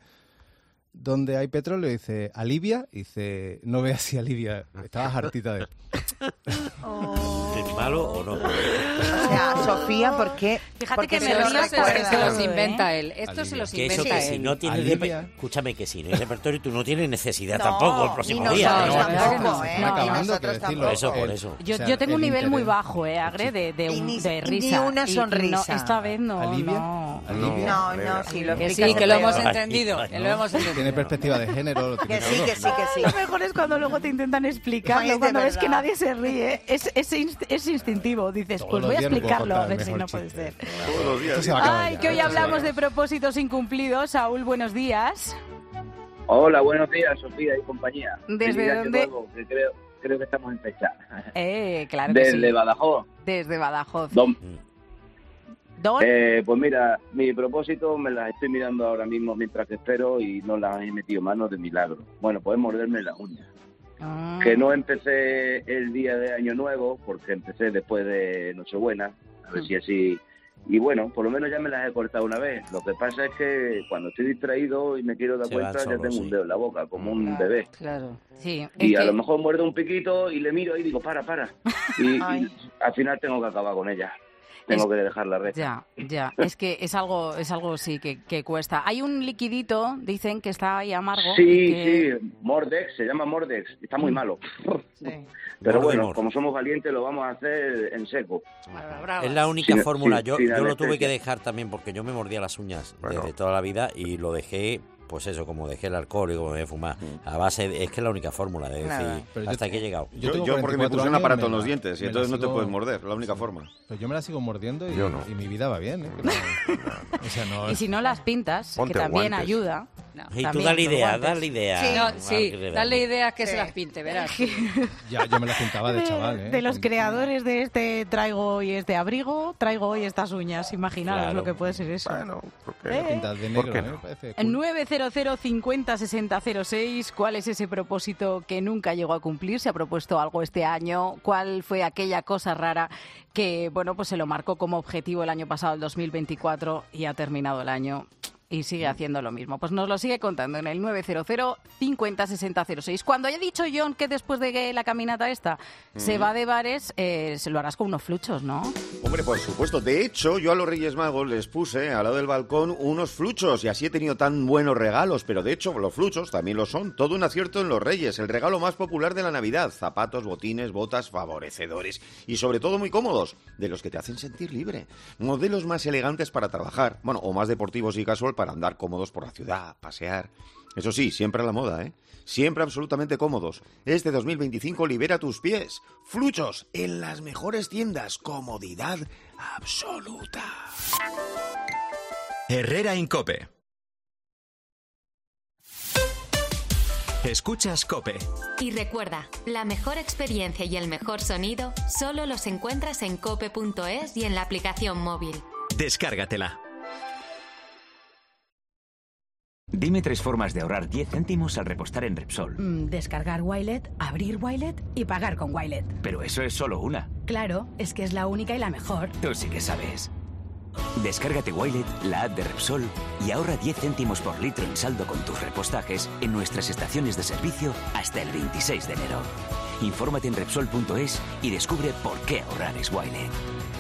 donde hay petróleo? Y dice, ¿a Libia? Y dice, no veas si a Libia. Estabas hartita de él. ¿Es malo o no? O sea, Sofía, ¿por qué? Fíjate Porque que se me los rías, recuerda. Es que se los inventa él. Esto se los Que eso inventa que si él. no tienes Alivia. escúchame, que si no hay repertorio tú no tienes necesidad No, tampoco el y próximo nosotros día. No, tampoco, Se ¿eh? está acabando, Nosotros quiero decirlo. tampoco. Eso, por eso. Yo, O sea, yo tengo un el nivel muy interés. bajo, Agre, Ni de risa. una Y sonrisa. esta vez no. ¿Alivia? No. ¿Alivia? No, sí, lo Que explicas sí, que lo peor. hemos entendido. Que lo hemos Tiene entendido. perspectiva de género. Lo tiene Que sí, todo. que sí, que sí. Lo mejor es cuando luego te intentan explicarlo, Ay, es de cuando ves verdad. que nadie se ríe. Es instintivo. Dices, Todos pues los voy a días no puedo explicarlo, a contar el ver si mejor no puede chiste. ser. Todos los días. Esto se va a acabar Ay, ya, que hoy esto se va a hablamos de acabar. propósitos incumplidos. Saúl, buenos días. Hola, buenos días, Sofía y compañía. ¿Desde Feliz año dónde? nuevo, que creo que estamos en fecha. Claro que Desde sí. Badajoz. Desde Badajoz. Don- Don, pues mira, mi propósito me las estoy mirando ahora mismo mientras que espero y no las he metido manos de milagro. Bueno, pues morderme las uñas. Que no empecé el día de Año Nuevo, porque empecé después de Nochebuena, a ver si así... Y bueno, por lo menos ya me las he cortado una vez. Lo que pasa es que cuando estoy distraído y me quiero dar Se van cuenta, ya solos, tengo sí. un dedo en la boca, como un bebé. Claro. sí. Y es a que- lo mejor muerdo un piquito y le miro y digo, para. Y al final tengo que acabar con ella. Tengo que dejarla recta. Ya. Es que es algo sí que cuesta. Hay un liquidito, dicen, que está ahí amargo. Sí, que- sí, Mordex, se llama Mordex. Está muy malo. Sí. Pero bueno, Mordemor. como somos valientes, lo vamos a hacer en seco. Es la única Sin- fórmula. sin- Yo sin lo tuve anestesia. que dejar también porque yo me mordía las uñas desde toda la vida y lo dejé, pues eso, como dejé el alcohol y como dejé de fumar. A base es que es la única fórmula de Claro. decir, Pero hasta aquí he llegado. Yo tengo Yo porque me 44 puse un años, aparato en me los la- dientes y me la entonces no te sigo- puedes morder, la única forma. Pues yo me la sigo mordiendo y, Yo no. y mi vida va bien. ¿eh? Que no- o sea, no Y es- si no las pintas, Ponte que también guantes. ayuda. Y tú También, dale con idea, guantes. dale idea. Sí. No, sí, Vale, dale ideas que Sí. se las pinte, verás. Ya, yo me la pintaba de chaval, ¿eh? De los creadores de este traigo hoy este abrigo, traigo hoy estas uñas. Imaginaros Claro. lo que puede ser eso. Bueno, Me pintas de ¿por negro, qué ¿eh? no? Me parece En cool. 900 50 60 06, ¿cuál es ese propósito que nunca llegó a cumplir? ¿Se ha propuesto algo este año? ¿Cuál fue aquella cosa rara que, bueno, pues se lo marcó como objetivo el año pasado, el 2024, y ha terminado el año y sigue haciendo lo mismo? Pues nos lo sigue contando en el 900 50 60 06. Cuando haya dicho John que después de que la caminata esta se va de bares, se lo harás con unos fluchos, ¿no? Hombre, por supuesto. De hecho, yo a los Reyes Magos les puse al lado del balcón unos fluchos y así he tenido tan buenos regalos. Pero de hecho, los fluchos también lo son. Todo un acierto en los Reyes. El regalo más popular de la Navidad. Zapatos, botines, botas favorecedores y sobre todo muy cómodos. De los que te hacen sentir libre. Modelos más elegantes para trabajar. Bueno, o más deportivos y casual para andar cómodos por la ciudad, pasear. Eso sí, siempre a la moda, ¿eh? Siempre absolutamente cómodos. Este 2025 libera tus pies. Fluchos en las mejores tiendas. Comodidad absoluta. Herrera Incope. Escuchas Cope. Y recuerda, la mejor experiencia y el mejor sonido solo los encuentras en cope.es y en la aplicación móvil. Descárgatela. Dime 3 formas de ahorrar 10 céntimos al repostar en Repsol. Descargar Wilet, abrir Wilet y pagar con Wilet. Pero eso es solo una. Claro, es que es la única y la mejor. Tú sí que sabes. Descárgate Wilet, la app de Repsol, y ahorra 10 céntimos por litro en saldo con tus repostajes en nuestras estaciones de servicio hasta el 26 de enero. Infórmate en Repsol.es y descubre por qué ahorrar es Wilet.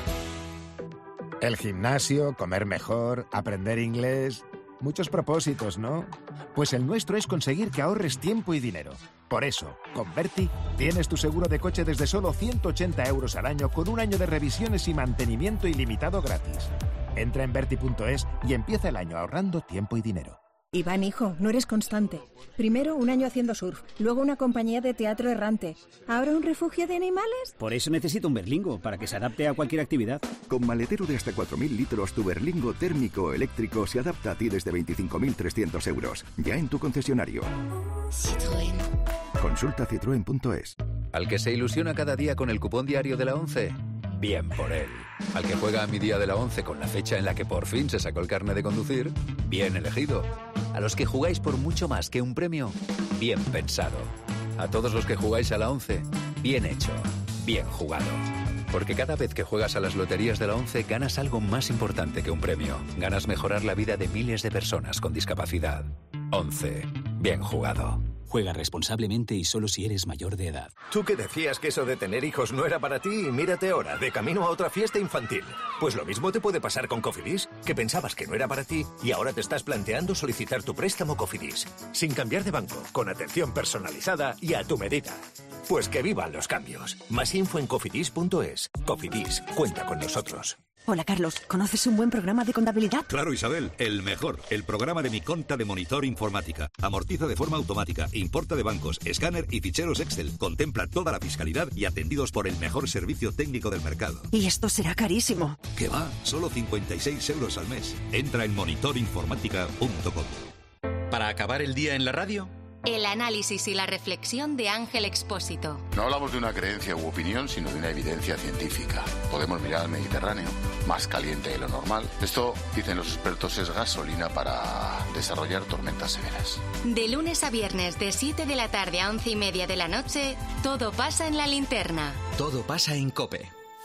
El gimnasio, comer mejor, aprender inglés... Muchos propósitos, ¿no? Pues el nuestro es conseguir que ahorres tiempo y dinero. Por eso, con Berti tienes tu seguro de coche desde solo 180 euros al año con un año de revisiones y mantenimiento ilimitado gratis. Entra en Berti.es y empieza el año ahorrando tiempo y dinero. Iván, hijo, no eres constante. Primero un año haciendo surf, luego una compañía de teatro errante. ¿Ahora un refugio de animales? Por eso necesito un Berlingo, para que se adapte a cualquier actividad. Con maletero de hasta 4.000 litros, tu Berlingo térmico o eléctrico se adapta a ti desde 25.300 euros. Ya en tu concesionario. Citroën. Consulta citroen.es. Al que se ilusiona cada día con el cupón diario de la 11, bien por él. Al que juega a mi día de la 11 con la fecha en la que por fin se sacó el carnet de conducir, bien elegido. A los que jugáis por mucho más que un premio, bien pensado. A todos los que jugáis a la 11, bien hecho, bien jugado. Porque cada vez que juegas a las loterías de la 11 ganas algo más importante que un premio. Ganas mejorar la vida de miles de personas con discapacidad. 11. Bien jugado. Juega responsablemente y solo si eres mayor de edad. Tú que decías que eso de tener hijos no era para ti y mírate ahora, de camino a otra fiesta infantil. Pues lo mismo te puede pasar con Cofidis, que pensabas que no era para ti y ahora te estás planteando solicitar tu préstamo Cofidis. Sin cambiar de banco, con atención personalizada y a tu medida. Pues que vivan los cambios. Más info en cofidis.es. Cofidis, cuenta con nosotros. Hola, Carlos. ¿Conoces un buen programa de contabilidad? Claro, Isabel, el mejor. El programa de Mi Conta de Monitor Informática. Amortiza de forma automática, importa de bancos, escáner y ficheros Excel. Contempla toda la fiscalidad y atendidos por el mejor servicio técnico del mercado. Y esto será carísimo. ¿Qué va? Solo 56 euros al mes. Entra en monitorinformática.com. Para acabar el día en la radio, el análisis y la reflexión de Ángel Expósito. No hablamos de una creencia u opinión, sino de una evidencia científica. Podemos mirar al Mediterráneo, más caliente de lo normal. Esto, dicen los expertos, es gasolina para desarrollar tormentas severas. De lunes a viernes, de 7 de la tarde a 11:30 de la noche, todo pasa en la linterna. Todo pasa en COPE.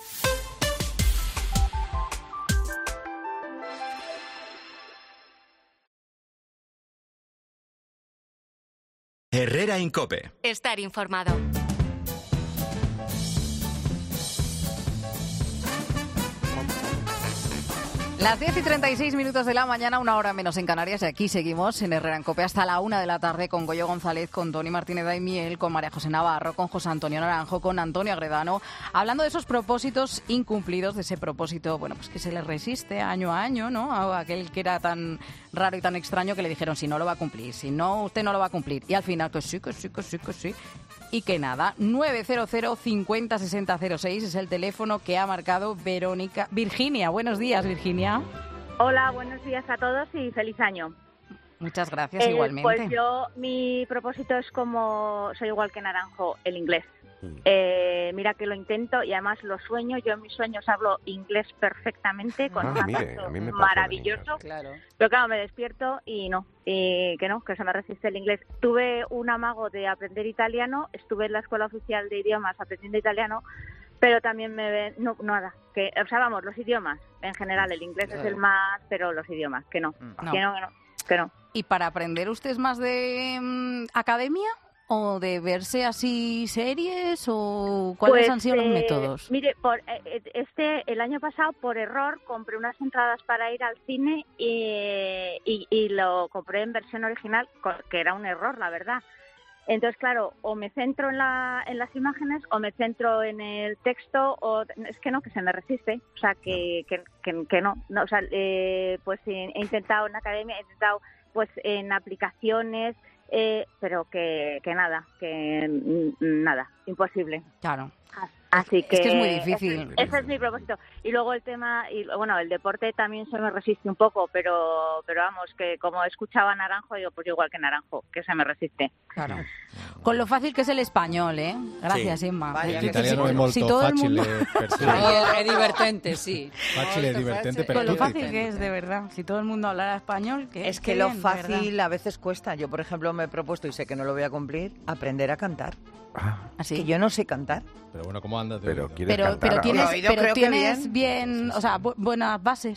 Herrera en COPE. Estar informado. Las 10:36 de la mañana, una hora menos en Canarias, y aquí seguimos en Herrera en COPE hasta la 1 de la tarde con Goyo González, con Tony Martínez Daimiel, con María José Navarro, con José Antonio Naranjo, con Antonio Agredano, hablando de esos propósitos incumplidos, de ese propósito, bueno, pues que se le resiste año a año, ¿no? A aquel que era tan raro y tan extraño que le dijeron, si no lo va a cumplir, si no, usted no lo va a cumplir. Y al final, que sí. Y que nada, 900 50 60 06 es el teléfono que ha marcado Virginia. Buenos días, Virginia. Hola, buenos días a todos y feliz año. Muchas gracias, igualmente. Pues mi propósito es como soy igual que Naranjo, el inglés. Mira que lo intento y además lo sueño. Yo en mis sueños hablo inglés perfectamente con un acento maravilloso. Claro. Pero claro, me despierto y que se me resiste el inglés. Tuve un amago de aprender italiano, estuve en la Escuela Oficial de Idiomas aprendiendo italiano, pero también los idiomas en general, el inglés es el más, pero los idiomas, que no. ¿Y para aprender usted es más de academia? ¿O de verse así series? ¿O cuáles han sido los métodos? Mire, el año pasado, por error, compré unas entradas para ir al cine y lo compré en versión original, que era un error, la verdad. Entonces, claro, o me centro en las imágenes o me centro en el texto, o es que se me resiste. O sea, que no. O sea, pues he intentado en academia, he intentado pues en aplicaciones, pero que nada, imposible. Claro. Así que es muy difícil. Ese es mi propósito. Y luego el tema, el deporte también se me resiste un poco, pero vamos, que como escuchaba a Naranjo, digo, pues igual que Naranjo, que se me resiste. Claro. Con lo fácil que es el español, ¿eh? Gracias, sí. Inma. El italiano è molto facile per sé. È divertente, sí. Facile e divertente per Con lo tutti. fácil que es, de verdad. Si todo el mundo hablara español, es que lo fácil a veces cuesta. Yo, por ejemplo, me he propuesto, y sé que no lo voy a cumplir, aprender a cantar. ¿Así? Que yo no sé cantar. Pero bueno, ¿cómo andas? Pero tienes bien, o sea, buenas bases.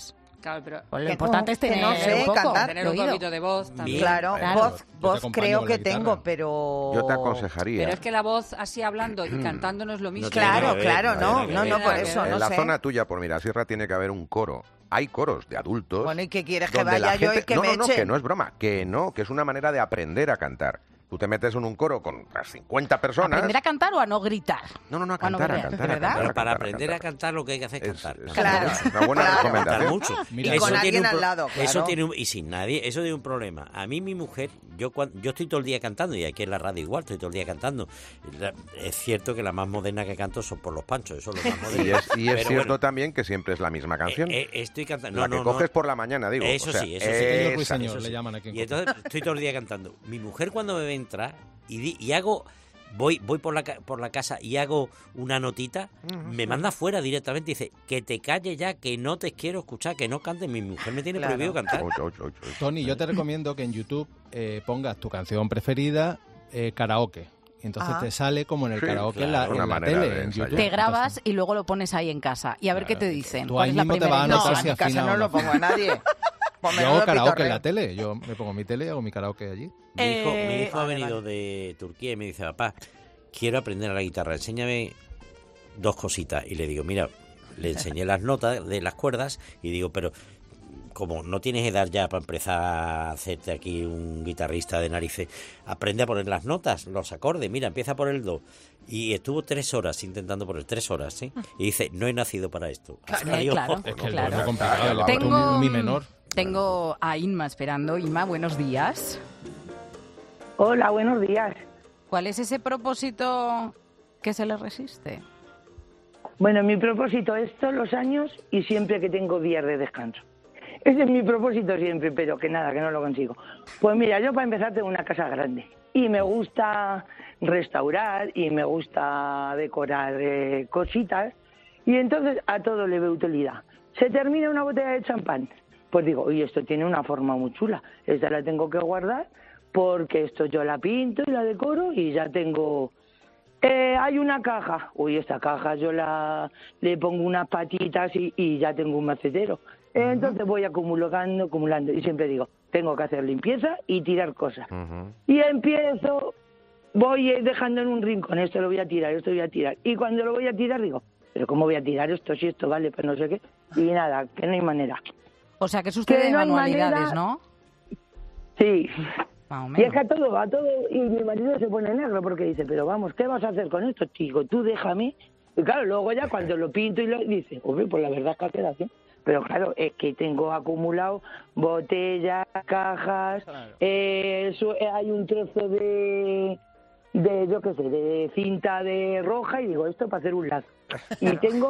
Claro, pero pues lo importante es tener, no sé, cantar. Tener un poquito de voz también. Claro, voz creo que tengo, pero... Yo te aconsejaría. Pero es que la voz así hablando y cantando no es lo mismo. Claro, no, por eso, en no la sé. zona tuya, por Mirasierra, tiene que haber un coro. Hay coros de adultos. Bueno, ¿y qué quieres que donde vaya la yo y gente- que me echen? No, que no es broma, que es una manera de aprender a cantar. Tú te metes en un coro con las 50 personas. ¿Aprender a cantar o a no gritar? No, a cantar, cantar. Pero para aprender a cantar lo que hay que hacer es cantar. Claro. Una buena recomendación. Cantar mucho. Y con alguien al lado, claro. Eso tiene y sin nadie, eso tiene un problema. A mí mi mujer, yo estoy todo el día cantando y aquí en la radio igual, estoy todo el día cantando. Es cierto que la más moderna que canto son Por los Panchos, eso es lo más moderno. Y es Pero cierto bueno, también que siempre es la misma canción. estoy cantando. La que coges por la mañana, digo. Eso o sea, sí, esa. eso sí. Y entonces estoy todo el día cantando. Mi mujer cuando me ve entrar y hago... Voy por la casa y hago una notita, me manda fuera directamente y dice que te calles ya, que no te quiero escuchar, que no cantes. Mi mujer me tiene prohibido cantar. Tony, yo te recomiendo que en YouTube pongas tu canción preferida karaoke. Entonces te sale como en el karaoke en la tele, en YouTube. Te grabas y luego lo pones ahí en casa. Y a ver qué te dicen. Tú ahí mismo te vas a notar si afina o no. lo pongo a nadie. Yo hago karaoke en la tele. Yo me pongo mi tele y hago mi karaoke allí. Mi hijo ha venido de Turquía y me dice, papá, quiero aprender a la guitarra, enséñame 2 cositas. Y le digo, mira, le enseñé las notas de las cuerdas y digo, pero como no tienes edad ya para empezar a hacerte aquí un guitarrista de narices, aprende a poner las notas, los acordes, mira, empieza por el do. Y estuvo 3 horas intentando poner 3 horas, ¿sí? Y dice, no he nacido para esto. Claro, Es que claro. es complicado, le meto un mi menor. Tengo a Inma esperando. Inma, buenos días. Hola, buenos días. ¿Cuál es ese propósito que se le resiste? Bueno, mi propósito es todos los años y siempre que tengo días de descanso. Ese es mi propósito siempre, pero que nada, que no lo consigo. Pues mira, yo para empezar tengo una casa grande y me gusta restaurar y me gusta decorar cositas y entonces a todo le veo utilidad. Se termina una botella de champán, pues digo, oye, esto tiene una forma muy chula, esta la tengo que guardar porque esto yo la pinto y la decoro y ya tengo... hay una caja, uy, esta caja yo le pongo unas patitas y ya tengo un macetero. Entonces voy acumulando y siempre digo, tengo que hacer limpieza y tirar cosas. Y empiezo, voy dejando en un rincón, esto lo voy a tirar, esto lo voy a tirar. Y cuando lo voy a tirar digo, pero ¿cómo voy a tirar esto si esto vale? Pues no sé qué. Y nada, que no hay manera. O sea, que es usted de no hay manualidades, manera. ¿no? Sí. Más o Y menos. es que a todo, y mi marido se pone negro porque dice, pero vamos, ¿qué vas a hacer con esto, chico? Tú déjame. Y claro, luego ya cuando lo pinto y lo dice, hombre, pues la verdad es que ha quedado bien. Pero claro, es que tengo acumulado botellas, cajas, hay un trozo de yo qué sé, de cinta de roja y digo, esto para hacer un lazo. Y tengo...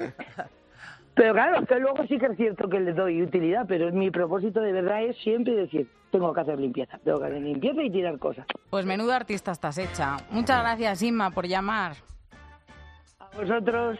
Pero claro, que luego sí que es cierto que le doy utilidad, pero mi propósito de verdad es siempre decir, tengo que hacer limpieza y tirar cosas. Pues menudo artista estás hecha. Muchas gracias, Inma, por llamar. A vosotros.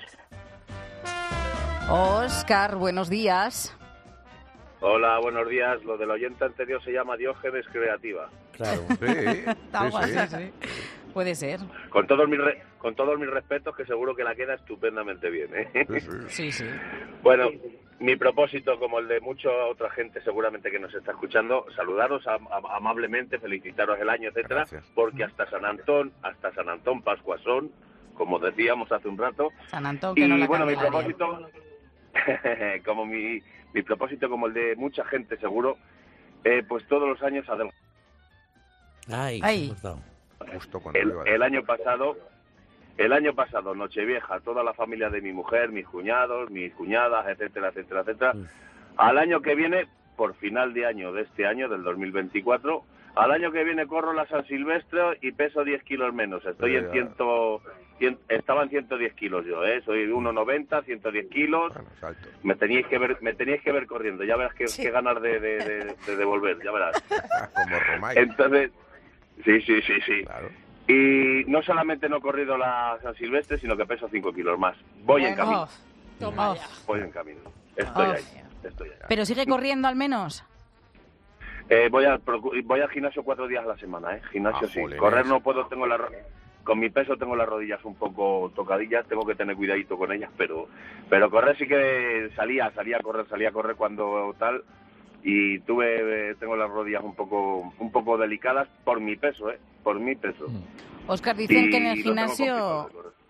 Óscar, buenos días. Hola, buenos días. Lo del oyente anterior se llama Diógenes Creativa. Claro. Algo así. Puede ser. Con todos mis respetos, que seguro que la queda estupendamente bien, ¿eh? Sí, sí. Bueno, mi propósito, como el de mucha otra gente seguramente que nos está escuchando, saludaros amablemente, felicitaros el año, etcétera, porque hasta San Antón, Pascuasón, como decíamos hace un rato. San Antón, que no la bueno, mi Candelaria. propósito, como mi propósito, como el de mucha gente seguro, pues todos los años adelgazar. Ay. Justo cuando El año pasado, Nochevieja, toda la familia de mi mujer, mis cuñados, mis cuñadas, etcétera, etcétera, etcétera. Al año que viene, por final de año de este año, del 2024, al año que viene corro la San Silvestre y peso 10 kilos menos. Estoy estaba en 110 kilos yo, soy 1,90, 110 kilos. Me teníais que ver corriendo, ya verás qué ganas de devolver, ya verás. Como Romay. Entonces, sí. Claro. Y no solamente no he corrido la San Silvestre, sino que peso 5 kilos más. Voy en camino. Voy en camino. Estoy ahí. Pero sigue corriendo al menos. Voy al gimnasio 4 días a la semana, Gimnasio sí. jolines. Correr no puedo, tengo la con mi peso tengo las rodillas un poco tocadillas, tengo que tener cuidadito con ellas, pero correr sí que salía a correr cuando tal, y tengo las rodillas un poco delicadas por mi peso, por mi peso. Óscar, dicen que en el gimnasio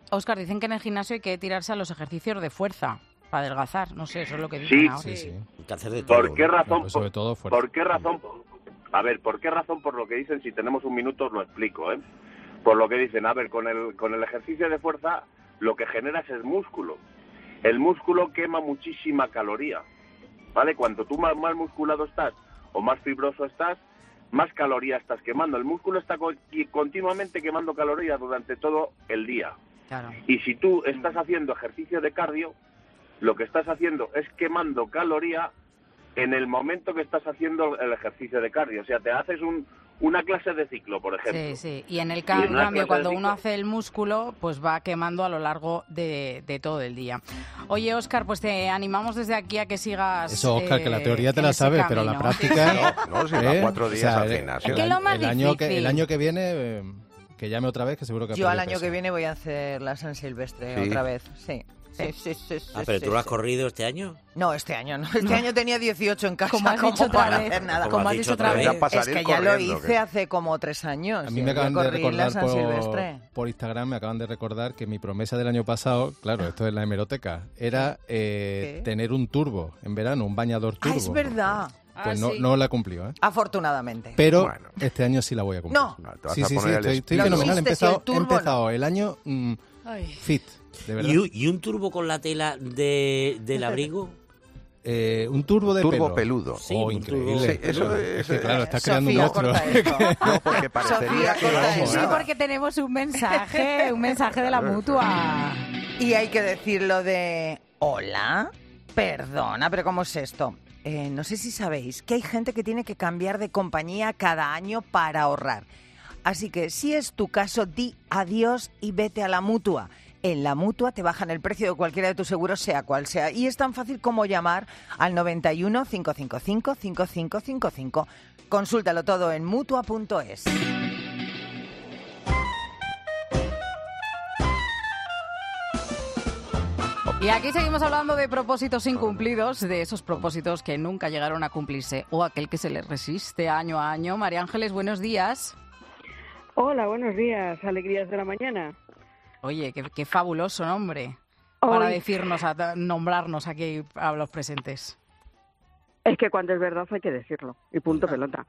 hay que tirarse a los ejercicios de fuerza para adelgazar, no sé, eso es lo que dicen ahora. Sí. Que hacer de todo. ¿Por qué razón? Sobre todo fuerza. ¿Por qué razón? A ver, ¿por qué razón? Por lo que dicen, si tenemos un minuto os lo explico, Por lo que dicen, a ver, con el ejercicio de fuerza lo que generas es músculo. El músculo quema muchísima caloría, ¿vale? Cuanto tú más musculado estás o más fibroso estás, más caloría estás quemando. El músculo está continuamente quemando calorías durante todo el día. Claro. Y si tú estás haciendo ejercicio de cardio, lo que estás haciendo es quemando caloría en el momento que estás haciendo el ejercicio de cardio. O sea, te haces una clase de ciclo, por ejemplo. Sí. Y en el cambio, cuando uno hace el músculo, pues va quemando a lo largo de todo el día. Oye, Óscar, pues te animamos desde aquí a que sigas. Eso, Óscar, que la teoría te la sabes, pero la práctica. No, si va 4 días al gimnasio. Es que lo más el año que viene, que llame otra vez, que seguro que. Yo al año que viene voy a hacer la San Silvestre otra vez, sí. ¿Pero tú lo has corrido este año? No, este año no. Este año tenía 18 en casa. Como has dicho otra vez. Hacer nada. Como has dicho otra vez. Es que ya lo hice hace como 3 años. A mí me acaban de recordar por Instagram, me acaban de recordar que mi promesa del año pasado, claro, esto es la hemeroteca, era tener un turbo en verano, un bañador turbo. Es verdad. Pues no la he cumplido, Afortunadamente. Pero este año sí la voy a cumplir. No. Sí, estoy fenomenal. He empezado el año fit. De verdad. ¿Y un turbo con la tela del abrigo? Un turbo de turbo pelo. Peludo. Sí, increíble. Sí, eso es que, claro, está creando un monstruo. No, porque parecería que sí, porque tenemos un mensaje de la Mutua. Y hay que decirlo de... Hola, perdona, pero ¿cómo es esto? No sé si sabéis que hay gente que tiene que cambiar de compañía cada año para ahorrar. Así que si es tu caso, di adiós y vete a la Mutua. En la Mutua te bajan el precio de cualquiera de tus seguros, sea cual sea. Y es tan fácil como llamar al 91 555 5555. Consúltalo todo en Mutua.es. Y aquí seguimos hablando de propósitos incumplidos, de esos propósitos que nunca llegaron a cumplirse o aquel que se les resiste año a año. María Ángeles, buenos días. Hola, buenos días, alegrías de la mañana. Oye, qué fabuloso nombre para decirnos, nombrarnos aquí a los presentes. Es que cuando es verdad hay que decirlo, y punto pelota.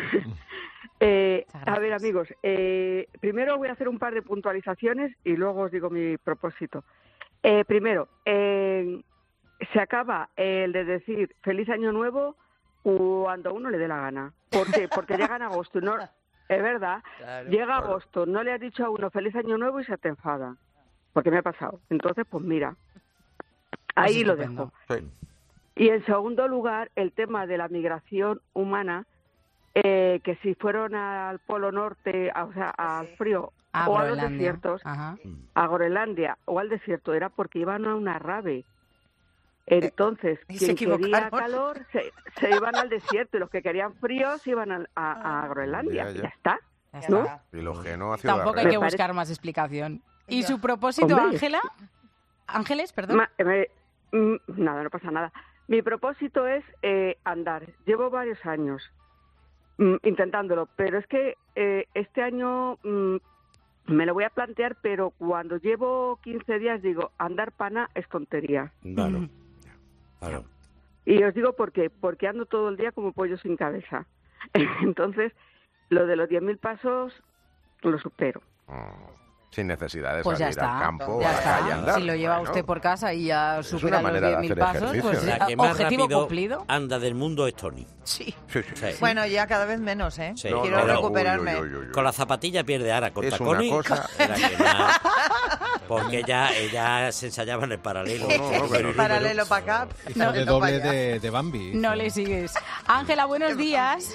A ver, amigos, primero voy a hacer un par de puntualizaciones y luego os digo mi propósito. Primero, se acaba el de decir feliz año nuevo cuando a uno le dé la gana. ¿Por qué? Porque llega en agosto, ¿no? Es verdad, claro, llega agosto, no le has dicho a uno feliz año nuevo y se te enfada, porque me ha pasado. Entonces, pues mira, ahí lo dejo. Sí. Y en segundo lugar, el tema de la migración humana, que si fueron al Polo Norte, o sea, al frío, o a los desiertos, a Groenlandia o al desierto, era porque iban a una rave. Entonces, quien quería calor se iban al desierto y los que querían frío se iban a Groenlandia. Ya está. ¿No? Y los que no tampoco hay que buscar más explicación. ¿Y su propósito, Ángela? ¿Ángeles, perdón? Nada, no pasa nada. Mi propósito es andar. Llevo varios años intentándolo, pero es que este año me lo voy a plantear, pero cuando llevo 15 días digo, andar pana es tontería. Claro. Claro. Y os digo por qué, porque ando todo el día como pollo sin cabeza. Entonces, lo de los 10.000 pasos lo supero. Sin necesidad de pues salir al campo ya a la calle a andar. Si lo lleva usted por casa y ya supera los 10.000 pasos, pues la que más objetivo rápido cumplido. anda del mundo es Tony. Sí. Bueno, ya cada vez menos, ¿eh? Sí. Quiero recuperarme. Con la zapatilla pierde ahora. Con es tacones, una cosa... era que más, porque ella se ensayaba en el paralelo. Paralelo para acá. No, de doble de Bambi. No le sigues. Ángela, buenos días.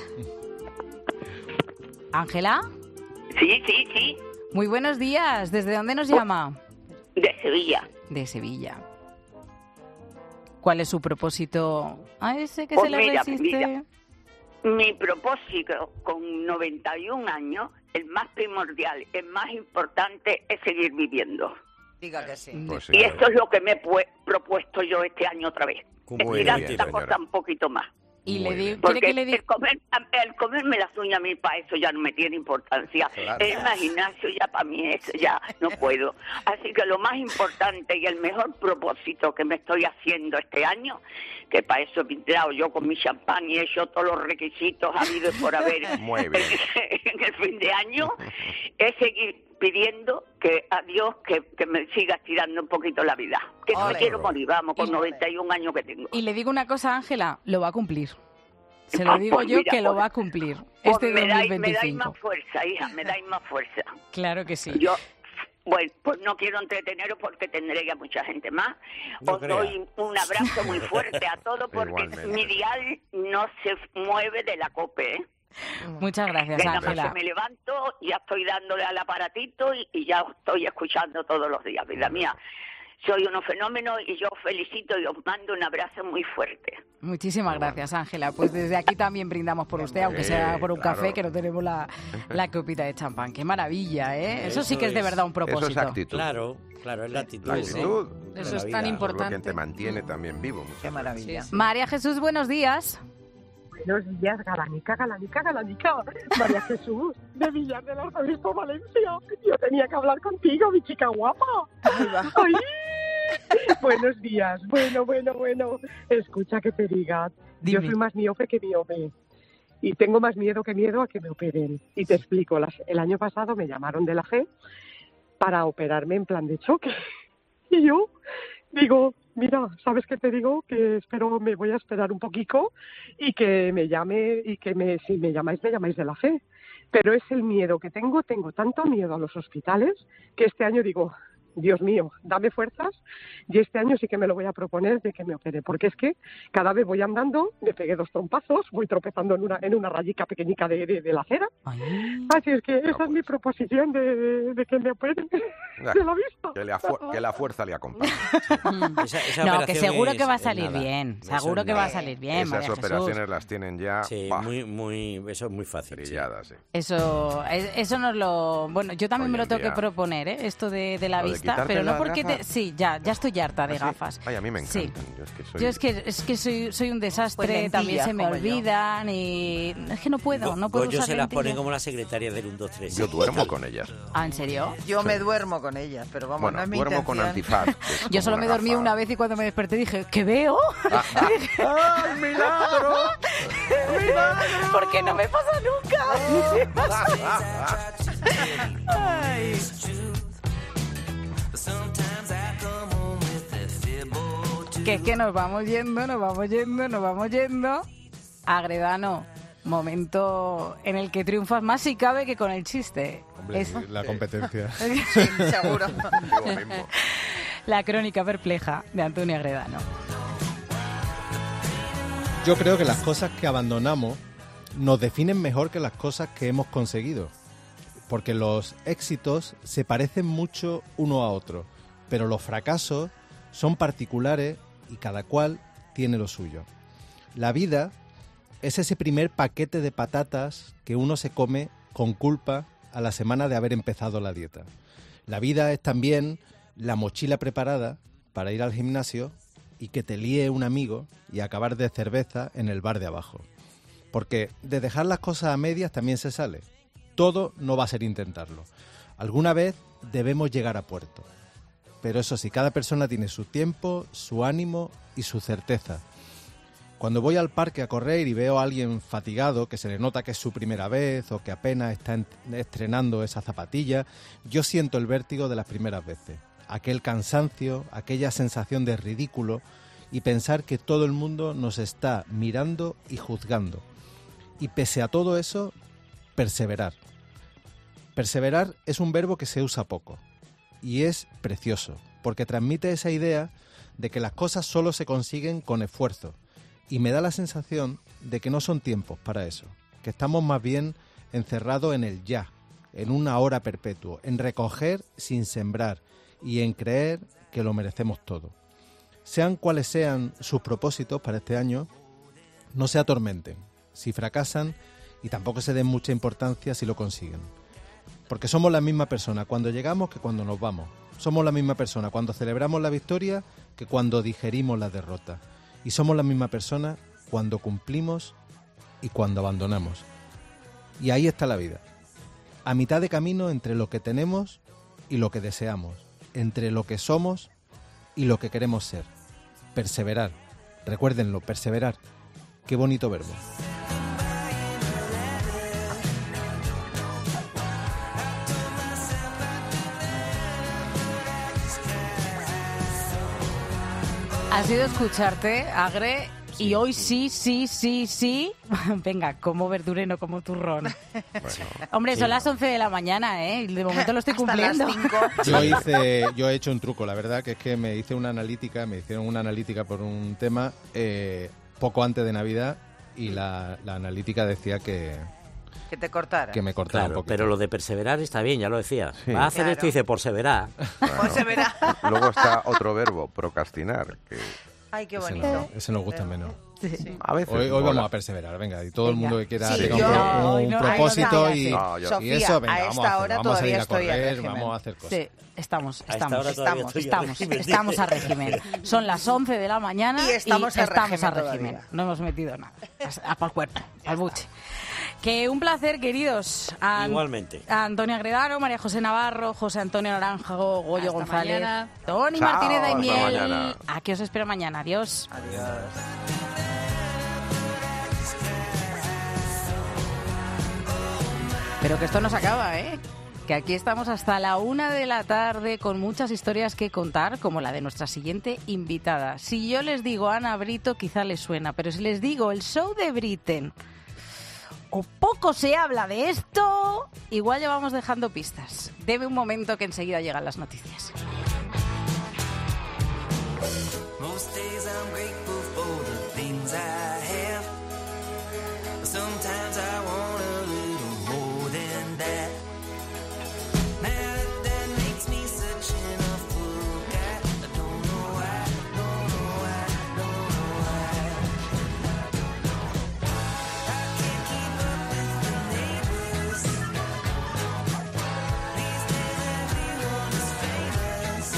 ¿Ángela? Sí. Muy buenos días. ¿Desde dónde nos llama? De Sevilla. De Sevilla. ¿Cuál es su propósito a ese que pues se le resiste? Mi propósito con 91 años el más primordial, el más importante es seguir viviendo. Diga que sí. Pues sí, Y esto es lo que me he propuesto yo este año otra vez. Muy Estirar bien, esta señora. cosa un poquito más. Y le digo, Porque ¿quiere que le diga? el comerme las uñas a mí para eso ya no me tiene importancia. Claro. El gimnasio ya para mí eso ya no puedo. Así que lo más importante y el mejor propósito que me estoy haciendo este año, que para eso he pintado yo con mi champán y he hecho todos los requisitos habidos por haber Muy bien. en el fin de año, es seguir pidiendo que a Dios que me siga estirando un poquito la vida. Que no me Ole. quiero morir, vamos, con 91 años que tengo. Y le digo una cosa, Ángela, lo va a cumplir. Se Ah, lo digo pues yo mira, que lo pues- va a cumplir Pues este me dais 2025. más fuerza, hija, me dais más fuerza. Claro que sí. Yo, bueno, pues no quiero entreteneros porque tendré ya mucha gente más. No Os crea. doy un abrazo muy fuerte a todos porque Igualmente. mi dial no se mueve de la COPE, ¿eh? Muchas gracias, Que nada más Ángela. que me levanto, ya estoy dándole al aparatito y ya os estoy escuchando todos los días, vida mía. Soy unos fenómenos y yo os felicito y os mando un abrazo muy fuerte. Muchísimas gracias, Ángela. Pues desde aquí también brindamos por usted, aunque sea por un claro. café, que no tenemos la copita de champán. ¡Qué maravilla, eh! Eso sí que es de verdad un propósito. Eso es actitud. Claro, es la actitud. La actitud. de Eso la es vida. tan Eso es lo que importante. te mantiene también vivo. Qué maravilla. María Jesús, buenos días. Buenos días, Galanica. María Jesús, de Villar del Arzobispo, Valencia. Yo tenía que hablar contigo, mi chica guapa. ¡Ay! Buenos días. Bueno. Escucha que te diga. Yo soy más miope que miope. Y tengo más miedo que miedo a que me operen. Y te explico. El año pasado me llamaron de la G para operarme en plan de choque. Y yo digo, mira, ¿sabes qué te digo? Que me voy a esperar un poquito y que me llame y que si me llamáis de la G. Pero es el miedo que tengo tanto miedo a los hospitales que este año digo, Dios mío, dame fuerzas y este año sí que me lo voy a proponer de que me opere, porque es que cada vez voy andando, me pegué 2 trompazos, voy tropezando en una rayica pequeñica de la acera. Así es que esa es mi proposición de que me operen de la vista. Que la fuerza le acompañe. Esa No, que operación seguro que va a es salir nada. bien. Eso Seguro es que va a nada. salir bien, Esas María Jesús. operaciones las tienen ya Sí, ¡pah! eso es muy fácil. Brilladas, sí. Eso nos lo... Bueno, yo también Hoy me lo en tengo que día. proponer, esto de la Lo de vista, quitarte pero no las porque... gafas. Sí, ya estoy harta de ¿Ah, sí? gafas. Ay, a mí me Sí. encantan. Yo es que soy un desastre, Pues también se me lentillas, como yo. olvidan y... Es que no puedo Goyo usar se las pone lentillas. como la secretaria del 1, 2, 3. Yo duermo con ellas. Ah, ¿en serio? Yo me duermo con ellas, pero vamos, Bueno, no es mi duermo con intención. antifaz. que es Yo como solo me una dormí gafa. una vez y cuando me desperté dije, ¿qué veo? ¡Ay, milagro! ¿Por qué no me pasa nunca? Ay. Que es que nos vamos yendo. Agredano, momento en el que triunfas más si cabe que con el chiste. Hombre, Eso. la competencia. Sí, seguro. La crónica perpleja de Antonio Agredano. Yo creo que las cosas que abandonamos nos definen mejor que las cosas que hemos conseguido. Porque los éxitos se parecen mucho uno a otro, pero los fracasos son particulares y cada cual tiene lo suyo. La vida es ese primer paquete de patatas que uno se come con culpa a la semana de haber empezado la dieta. La vida es también la mochila preparada para ir al gimnasio y que te líe un amigo y acabar de cerveza en el bar de abajo. Porque de dejar las cosas a medias también se sale. Todo no va a ser intentarlo. Alguna vez debemos llegar a puerto. Pero eso sí, cada persona tiene su tiempo, su ánimo y su certeza. Cuando voy al parque a correr y veo a alguien fatigado, que se le nota que es su primera vez o que apenas está estrenando esa zapatilla, yo siento el vértigo de las primeras veces. Aquel cansancio, aquella sensación de ridículo y pensar que todo el mundo nos está mirando y juzgando. Y pese a todo eso, perseverar. Perseverar es un verbo que se usa poco y es precioso porque transmite esa idea de que las cosas solo se consiguen con esfuerzo y me da la sensación de que no son tiempos para eso, que estamos más bien encerrados en el ya, en un ahora perpetuo, en recoger sin sembrar y en creer que lo merecemos todo. Sean cuales sean sus propósitos para este año, no se atormenten si fracasan y tampoco se den mucha importancia si lo consiguen. Porque somos la misma persona cuando llegamos que cuando nos vamos. Somos la misma persona cuando celebramos la victoria que cuando digerimos la derrota. Y somos la misma persona cuando cumplimos y cuando abandonamos. Y ahí está la vida. A mitad de camino entre lo que tenemos y lo que deseamos. Entre lo que somos y lo que queremos ser. Perseverar. Recuérdenlo, perseverar. Qué bonito verbo. Ha sido escucharte, Agre, y hoy sí. Venga, como verdura y no como turrón. Bueno, hombre, son las 11 de la mañana, ¿eh? De momento lo estoy cumpliendo. Yo he hecho un truco, la verdad, que es que me hicieron una analítica por un tema poco antes de Navidad y la analítica decía que te cortara. Que me cortara un poquito. Pero lo de perseverar está bien, ya lo decía. Sí. Va a hacer esto y dice perseverar. Perseverar. Luego está otro verbo, procrastinar. Que ay, qué bonito. Ese nos gusta menos. Sí. A veces hoy vamos a perseverar, venga, y todo el mundo que quiera tenga un propósito y eso, venga, vamos a ir a correr, vamos a hacer cosas. Sí, estamos a régimen. Son las 11 de la mañana y estamos a régimen. No hemos metido nada. Para el cuerpo, al buche. Que un placer, queridos. Igualmente. Antonio Agredano, María José Navarro, José Antonio Naranjo, Goyo Hasta González, mañana. Tony Chao, Martínez hasta Daimiel. mañana. Aquí os espero mañana. Adiós. Adiós. Pero que esto no se acaba, ¿eh? Que aquí estamos hasta la 1 de la tarde con muchas historias que contar, como la de nuestra siguiente invitada. Si yo les digo Ana Brito, quizá les suena, pero si les digo el show de Britten, o poco se habla de esto, igual ya vamos dejando pistas. Deme un momento que enseguida llegan las noticias. Most days I'm grateful for the things I have. Sometimes I want a little more than that. Now that makes me such a fool guy. I don't know why, don't know why, don't know why. I can't keep up with the neighbors. These days everyone is famous.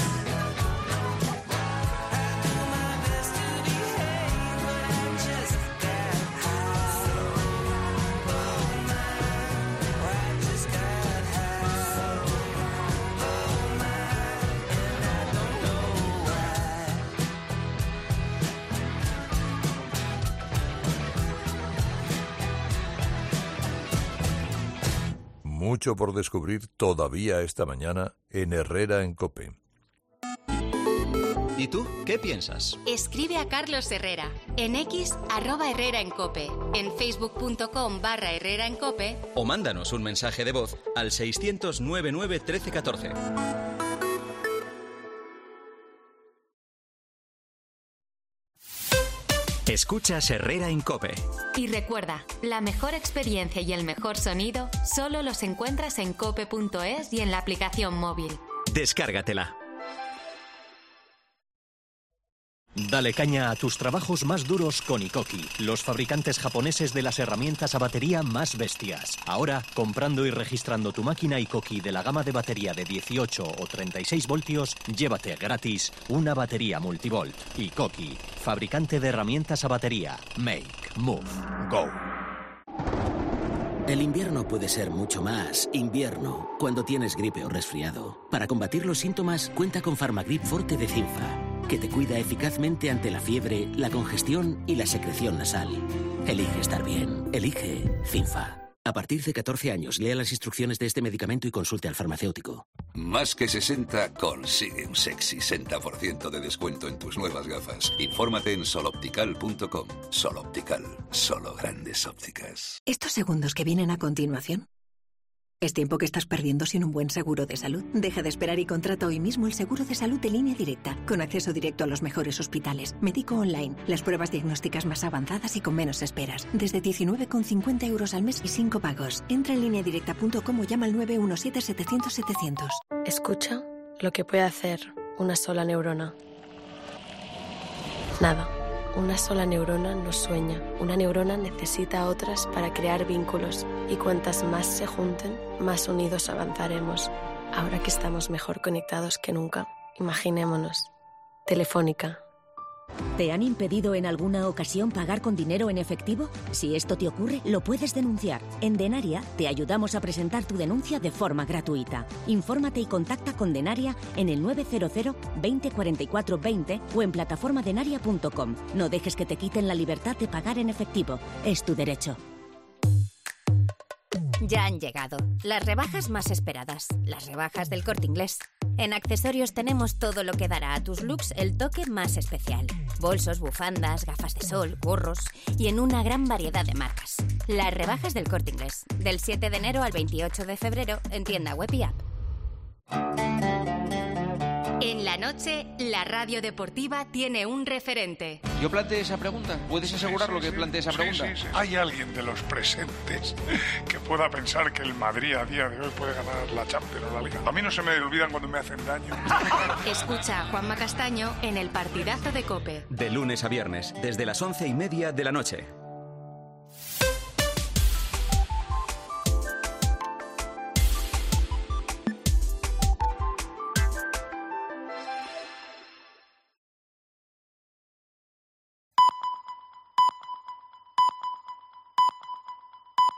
I do my best to behave, but I just got high. Oh my, I just got high. Oh my, and I don't know why. Mucho por descubrir todavía esta mañana en Herrera en COPE. ¿Y tú qué piensas? Escribe a Carlos Herrera en X @Herrera en Cope, en facebook.com/Herrera en Cope O mándanos un mensaje de voz al 600 99 13 14. Escuchas Herrera en COPE. Y recuerda, la mejor experiencia y el mejor sonido solo los encuentras en cope.es y en la aplicación móvil. Descárgatela. Dale caña a tus trabajos más duros con Ikoki, los fabricantes japoneses de las herramientas a batería más bestias. Ahora, comprando y registrando tu máquina Ikoki de la gama de batería de 18 o 36 voltios, llévate gratis una batería multivolt. Ikoki, fabricante de herramientas a batería. Make, move, go. El invierno puede ser mucho más invierno cuando tienes gripe o resfriado. Para combatir los síntomas, cuenta con Farmagrip Forte de Cinfa, que te cuida eficazmente ante la fiebre, la congestión y la secreción nasal. Elige estar bien. Elige Cinfa. A partir de 14 años, lea las instrucciones de este medicamento y consulte al farmacéutico. Más que 60 consigue un sexy 60% de descuento en tus nuevas gafas. Infórmate en soloptical.com. Soloptical, solo grandes ópticas. Estos segundos que vienen a continuación es tiempo que estás perdiendo sin un buen seguro de salud. Deja de esperar y contrata hoy mismo el seguro de salud de Línea Directa, con acceso directo a los mejores hospitales, médico online, las pruebas diagnósticas más avanzadas y con menos esperas. Desde 19,50 € al mes y 5 pagos. Entra en lineadirecta.com o llama al 917-700-700. Escucha lo que puede hacer una sola neurona. Nada. Una sola neurona no sueña. Una neurona necesita a otras para crear vínculos. Y cuantas más se junten, más unidos avanzaremos. Ahora que estamos mejor conectados que nunca, imaginémonos. Telefónica. ¿Te han impedido en alguna ocasión pagar con dinero en efectivo? Si esto te ocurre, lo puedes denunciar. En Denaria te ayudamos a presentar tu denuncia de forma gratuita. Infórmate y contacta con Denaria en el 900 20 44 20 o en plataformadenaria.com. No dejes que te quiten la libertad de pagar en efectivo. Es tu derecho. Ya han llegado las rebajas más esperadas, las rebajas del Corte Inglés. En accesorios tenemos todo lo que dará a tus looks el toque más especial. Bolsos, bufandas, gafas de sol, gorros y en una gran variedad de marcas. Las rebajas del Corte Inglés, del 7 de enero al 28 de febrero en tienda web y app. En la noche, la radio deportiva tiene un referente. Yo planteé esa pregunta. ¿Puedes asegurarlo que planteé esa pregunta? Sí. ¿Hay alguien de los presentes que pueda pensar que el Madrid a día de hoy puede ganar la Champions o la Liga? A mí no se me olvidan cuando me hacen daño. Escucha a Juanma Castaño en El Partidazo de COPE. De lunes a viernes, desde las 11:30 de la noche.